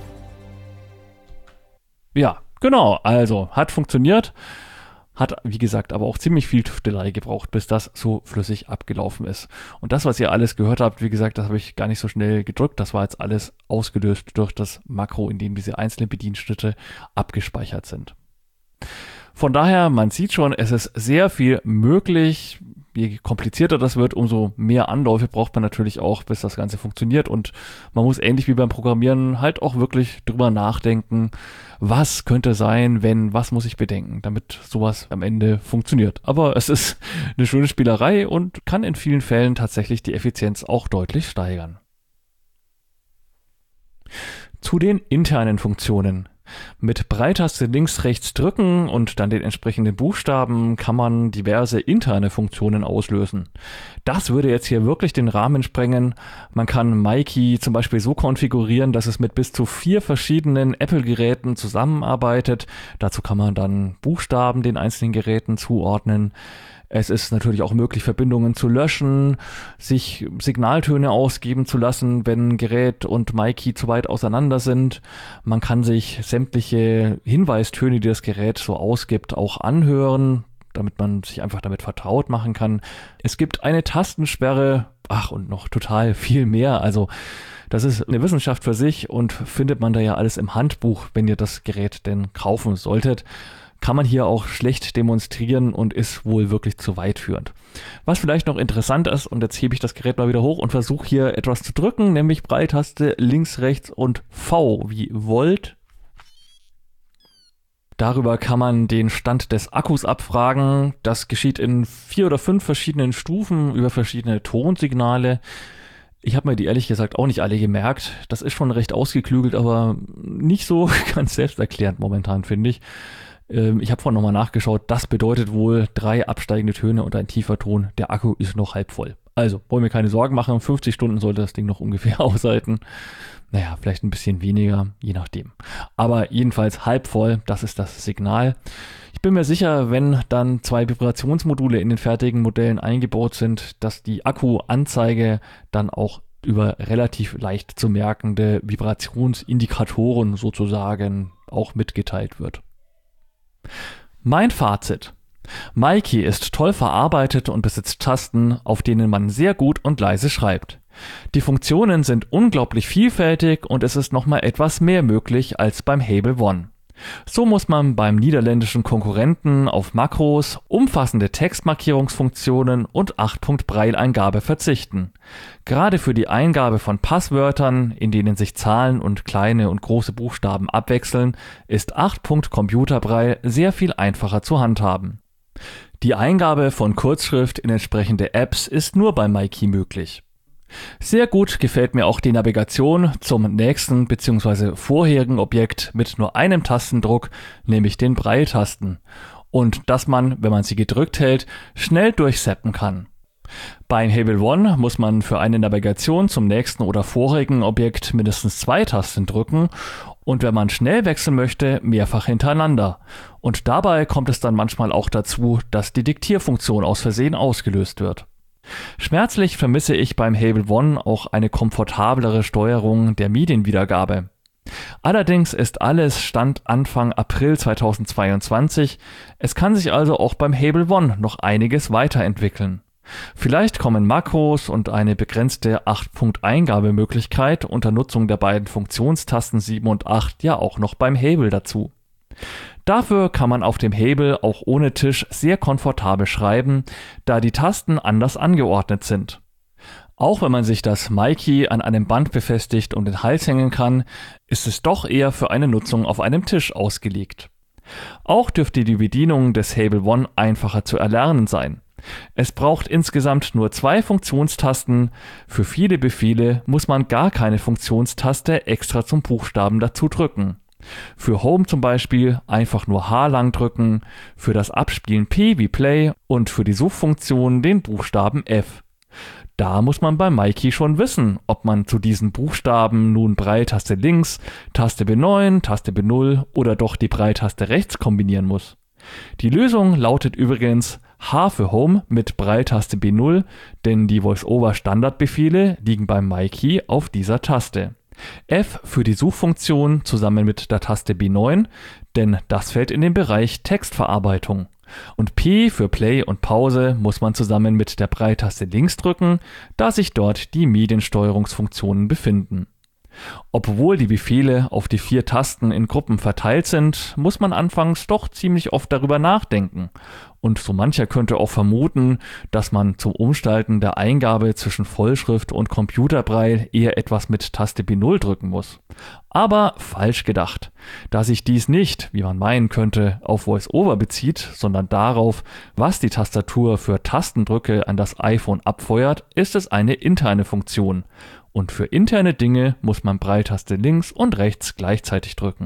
Ja, genau. Also hat funktioniert. Hat, wie gesagt, aber auch ziemlich viel Tüftelei gebraucht, bis das so flüssig abgelaufen ist. Und das, was ihr alles gehört habt, wie gesagt, das habe ich gar nicht so schnell gedrückt. Das war jetzt alles ausgelöst durch das Makro, in dem diese einzelnen Bedienschritte abgespeichert sind. Von daher, man sieht schon, es ist sehr viel möglich. Je komplizierter das wird, umso mehr Anläufe braucht man natürlich auch, bis das Ganze funktioniert. Und man muss ähnlich wie beim Programmieren halt auch wirklich drüber nachdenken, was könnte sein, wenn, was muss ich bedenken, damit sowas am Ende funktioniert. Aber es ist eine schöne Spielerei und kann in vielen Fällen tatsächlich die Effizienz auch deutlich steigern. Zu den internen Funktionen. Mit Breitaste links, rechts drücken und dann den entsprechenden Buchstaben kann man diverse interne Funktionen auslösen. Das würde jetzt hier wirklich den Rahmen sprengen. Man kann MyKey zum Beispiel so konfigurieren, dass es mit bis zu vier verschiedenen Apple-Geräten zusammenarbeitet. Dazu kann man dann Buchstaben den einzelnen Geräten zuordnen. Es ist natürlich auch möglich, Verbindungen zu löschen, sich Signaltöne ausgeben zu lassen, wenn Gerät und MyKey zu weit auseinander sind. Man kann sich sämtliche Hinweistöne, die das Gerät so ausgibt, auch anhören, damit man sich einfach damit vertraut machen kann. Es gibt eine Tastensperre, ach und noch total viel mehr. Also das ist eine Wissenschaft für sich und findet man da ja alles im Handbuch, wenn ihr das Gerät denn kaufen solltet. Kann man hier auch schlecht demonstrieren und ist wohl wirklich zu weit führend. Was vielleicht noch interessant ist, und jetzt hebe ich das Gerät mal wieder hoch und versuche hier etwas zu drücken, nämlich Breitaste links, rechts und V wie Volt. Darüber kann man den Stand des Akkus abfragen. Das geschieht in vier oder fünf verschiedenen Stufen über verschiedene Tonsignale. Ich habe mir die ehrlich gesagt auch nicht alle gemerkt. Das ist schon recht ausgeklügelt, aber nicht so ganz selbsterklärend momentan, finde ich. Ich habe vorhin nochmal nachgeschaut, das bedeutet wohl drei absteigende Töne und ein tiefer Ton. Der Akku ist noch halb voll. Also, wollen wir keine Sorgen machen, fünfzig Stunden sollte das Ding noch ungefähr aushalten. Naja, vielleicht ein bisschen weniger, je nachdem. Aber jedenfalls halb voll, das ist das Signal. Ich bin mir sicher, wenn dann zwei Vibrationsmodule in den fertigen Modellen eingebaut sind, dass die Akkuanzeige dann auch über relativ leicht zu merkende Vibrationsindikatoren sozusagen auch mitgeteilt wird. Mein Fazit. MyKey ist toll verarbeitet und besitzt Tasten, auf denen man sehr gut und leise schreibt. Die Funktionen sind unglaublich vielfältig und es ist nochmal etwas mehr möglich als beim Hable One. So muss man beim niederländischen Konkurrenten auf Makros, umfassende Textmarkierungsfunktionen und acht Punkt Braille-Eingabe verzichten. Gerade für die Eingabe von Passwörtern, in denen sich Zahlen und kleine und große Buchstaben abwechseln, ist acht Punkt Computerbraille sehr viel einfacher zu handhaben. Die Eingabe von Kurzschrift in entsprechende Apps ist nur bei MyKey möglich. Sehr gut gefällt mir auch die Navigation zum nächsten bzw. vorherigen Objekt mit nur einem Tastendruck, nämlich den Braille-Tasten. Und dass man, wenn man sie gedrückt hält, schnell durchseppen kann. Beim Hable One muss man für eine Navigation zum nächsten oder vorigen Objekt mindestens zwei Tasten drücken und wenn man schnell wechseln möchte, mehrfach hintereinander. Und dabei kommt es dann manchmal auch dazu, dass die Diktierfunktion aus Versehen ausgelöst wird. Schmerzlich vermisse ich beim Hable One auch eine komfortablere Steuerung der Medienwiedergabe. Allerdings ist alles Stand Anfang April zweitausendzweiundzwanzig, es kann sich also auch beim Hable One noch einiges weiterentwickeln. Vielleicht kommen Makros und eine begrenzte acht Punkt Eingabemöglichkeit unter Nutzung der beiden Funktionstasten sieben und acht ja auch noch beim Hable dazu. Dafür kann man auf dem Hable auch ohne Tisch sehr komfortabel schreiben, da die Tasten anders angeordnet sind. Auch wenn man sich das MyKey an einem Band befestigt und den Hals hängen kann, ist es doch eher für eine Nutzung auf einem Tisch ausgelegt. Auch dürfte die Bedienung des Hable One einfacher zu erlernen sein. Es braucht insgesamt nur zwei Funktionstasten, für viele Befehle muss man gar keine Funktionstaste extra zum Buchstaben dazu drücken. Für Home zum Beispiel einfach nur H lang drücken, für das Abspielen P wie Play und für die Suchfunktion den Buchstaben F. Da muss man bei MyKey schon wissen, ob man zu diesen Buchstaben nun Braille-Taste links, Taste B neun, Taste B null oder doch die Braille-Taste rechts kombinieren muss. Die Lösung lautet übrigens H für Home mit Braille-Taste B null, denn die Voice-Over-Standardbefehle liegen beim MyKey auf dieser Taste. F für die Suchfunktion zusammen mit der Taste B neun, denn das fällt in den Bereich Textverarbeitung. Und P für Play und Pause muss man zusammen mit der Braille-Taste links drücken, da sich dort die Mediensteuerungsfunktionen befinden. Obwohl die Befehle auf die vier Tasten in Gruppen verteilt sind, muss man anfangs doch ziemlich oft darüber nachdenken. Und so mancher könnte auch vermuten, dass man zum Umstalten der Eingabe zwischen Vollschrift und Computerbraille eher etwas mit Taste B null drücken muss. Aber falsch gedacht. Da sich dies nicht, wie man meinen könnte, auf VoiceOver bezieht, sondern darauf, was die Tastatur für Tastendrücke an das iPhone abfeuert, ist es eine interne Funktion. Und für interne Dinge muss man Braille-Taste links und rechts gleichzeitig drücken.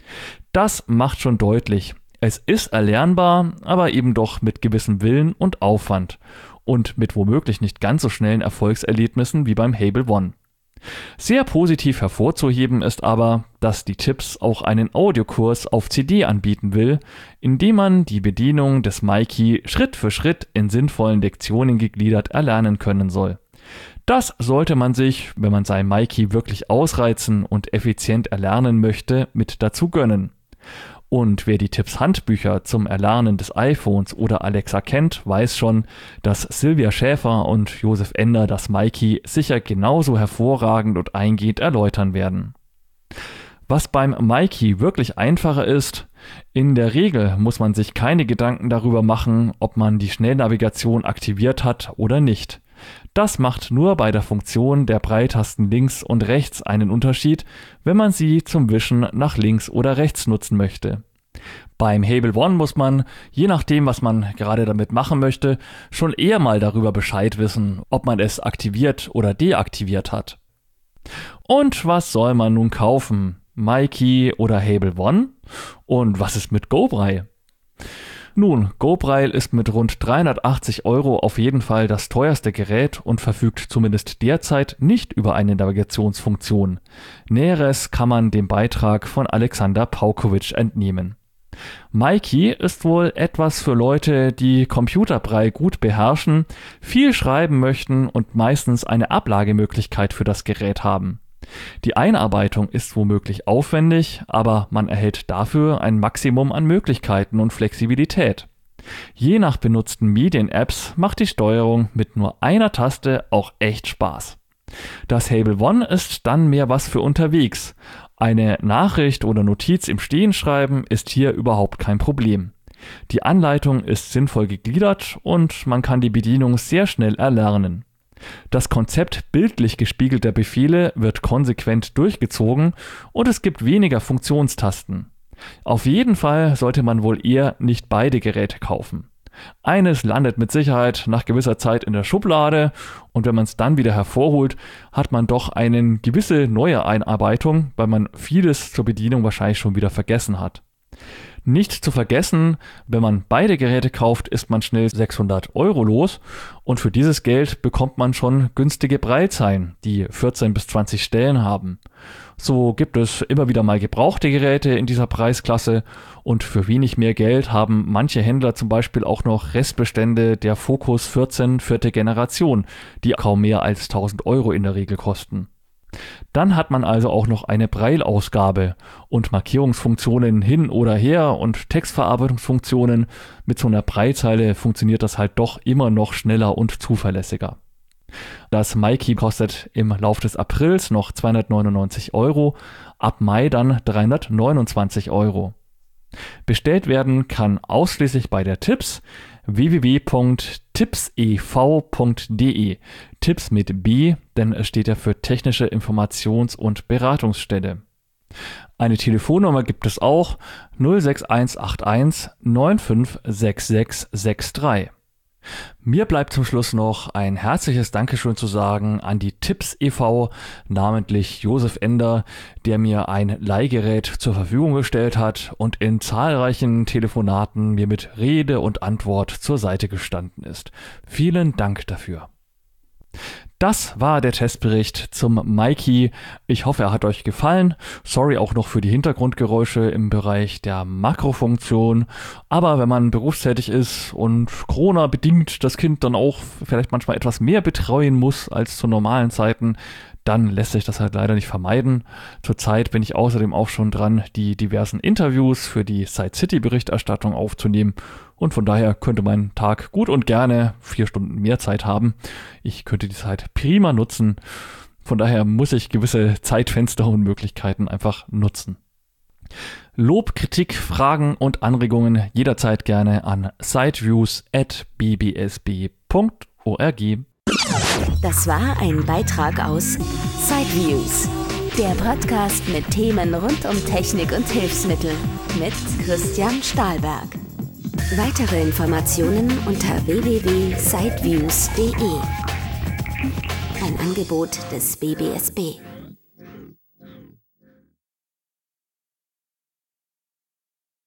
Das macht schon deutlich, es ist erlernbar, aber eben doch mit gewissem Willen und Aufwand und mit womöglich nicht ganz so schnellen Erfolgserlebnissen wie beim Hable One. Sehr positiv hervorzuheben ist aber, dass die Tipps auch einen Audiokurs auf C D anbieten will, in dem man die Bedienung des MyKey Schritt für Schritt in sinnvollen Lektionen gegliedert erlernen können soll. Das sollte man sich, wenn man sein MyKey wirklich ausreizen und effizient erlernen möchte, mit dazu gönnen. Und wer die Tipps-Handbücher zum Erlernen des iPhones oder Alexa kennt, weiß schon, dass Silvia Schäfer und Josef Ender das MyKey sicher genauso hervorragend und eingehend erläutern werden. Was beim MyKey wirklich einfacher ist, in der Regel muss man sich keine Gedanken darüber machen, ob man die Schnellnavigation aktiviert hat oder nicht. Das macht nur bei der Funktion der Breitasten links und rechts einen Unterschied, wenn man sie zum Wischen nach links oder rechts nutzen möchte. Beim Hable One muss man, je nachdem was man gerade damit machen möchte, schon eher mal darüber Bescheid wissen, ob man es aktiviert oder deaktiviert hat. Und was soll man nun kaufen? MyKey oder Hable One? Und was ist mit GoBraille? Nun, GoBraille ist mit rund dreihundertachtzig Euro auf jeden Fall das teuerste Gerät und verfügt zumindest derzeit nicht über eine Navigationsfunktion. Näheres kann man dem Beitrag von Alexander Paukowitsch entnehmen. MyKey ist wohl etwas für Leute, die Computerbraille gut beherrschen, viel schreiben möchten und meistens eine Ablagemöglichkeit für das Gerät haben. Die Einarbeitung ist womöglich aufwendig, aber man erhält dafür ein Maximum an Möglichkeiten und Flexibilität. Je nach benutzten Medien-Apps macht die Steuerung mit nur einer Taste auch echt Spaß. Das Hable One ist dann mehr was für unterwegs. Eine Nachricht oder Notiz im Stehen schreiben ist hier überhaupt kein Problem. Die Anleitung ist sinnvoll gegliedert und man kann die Bedienung sehr schnell erlernen. Das Konzept bildlich gespiegelter Befehle wird konsequent durchgezogen und es gibt weniger Funktionstasten. Auf jeden Fall sollte man wohl eher nicht beide Geräte kaufen. Eines landet mit Sicherheit nach gewisser Zeit in der Schublade und wenn man es dann wieder hervorholt, hat man doch eine gewisse neue Einarbeitung, weil man vieles zur Bedienung wahrscheinlich schon wieder vergessen hat. Nicht zu vergessen, wenn man beide Geräte kauft, ist man schnell sechshundert Euro los und für dieses Geld bekommt man schon günstige Braillezeilen, die vierzehn bis zwanzig Stellen haben. So gibt es immer wieder mal gebrauchte Geräte in dieser Preisklasse und für wenig mehr Geld haben manche Händler zum Beispiel auch noch Restbestände der Focus vierzehn vierte Generation, die kaum mehr als tausend Euro in der Regel kosten. Dann hat man also auch noch eine Braille-Ausgabe und Markierungsfunktionen hin oder her und Textverarbeitungsfunktionen. Mit so einer Braillezeile funktioniert das halt doch immer noch schneller und zuverlässiger. Das MyKey kostet im Lauf des Aprils noch zweihundertneunundneunzig Euro, ab Mai dann dreihundertneunundzwanzig Euro. Bestellt werden kann ausschließlich bei der Tipps w w w punkt tippsev punkt de. Tipps mit B, denn es steht ja für Technische Informations- und Beratungsstelle. Eine Telefonnummer gibt es auch null sechs eins acht eins neun fünf sechs sechs sechs drei. Mir bleibt zum Schluss noch ein herzliches Dankeschön zu sagen an die Tipps e V, namentlich Josef Ender, der mir ein Leihgerät zur Verfügung gestellt hat und in zahlreichen Telefonaten mir mit Rede und Antwort zur Seite gestanden ist. Vielen Dank dafür. Das war der Testbericht zum MyKey. Ich hoffe, er hat euch gefallen. Sorry auch noch für die Hintergrundgeräusche im Bereich der Makrofunktion. Aber wenn man berufstätig ist und Corona-bedingt das Kind dann auch vielleicht manchmal etwas mehr betreuen muss als zu normalen Zeiten, dann lässt sich das halt leider nicht vermeiden. Zurzeit bin ich außerdem auch schon dran, die diversen Interviews für die Side City Berichterstattung aufzunehmen und von daher könnte mein Tag gut und gerne vier Stunden mehr Zeit haben. Ich könnte die Zeit prima nutzen. Von daher muss ich gewisse Zeitfenster und Möglichkeiten einfach nutzen. Lob, Kritik, Fragen und Anregungen jederzeit gerne an sideviews at b b s b punkt org. Das war ein Beitrag aus Sideviews, der Podcast mit Themen rund um Technik und Hilfsmittel mit Christian Stahlberg. Weitere Informationen unter w w w punkt sideviews punkt de. Ein Angebot des B B S B.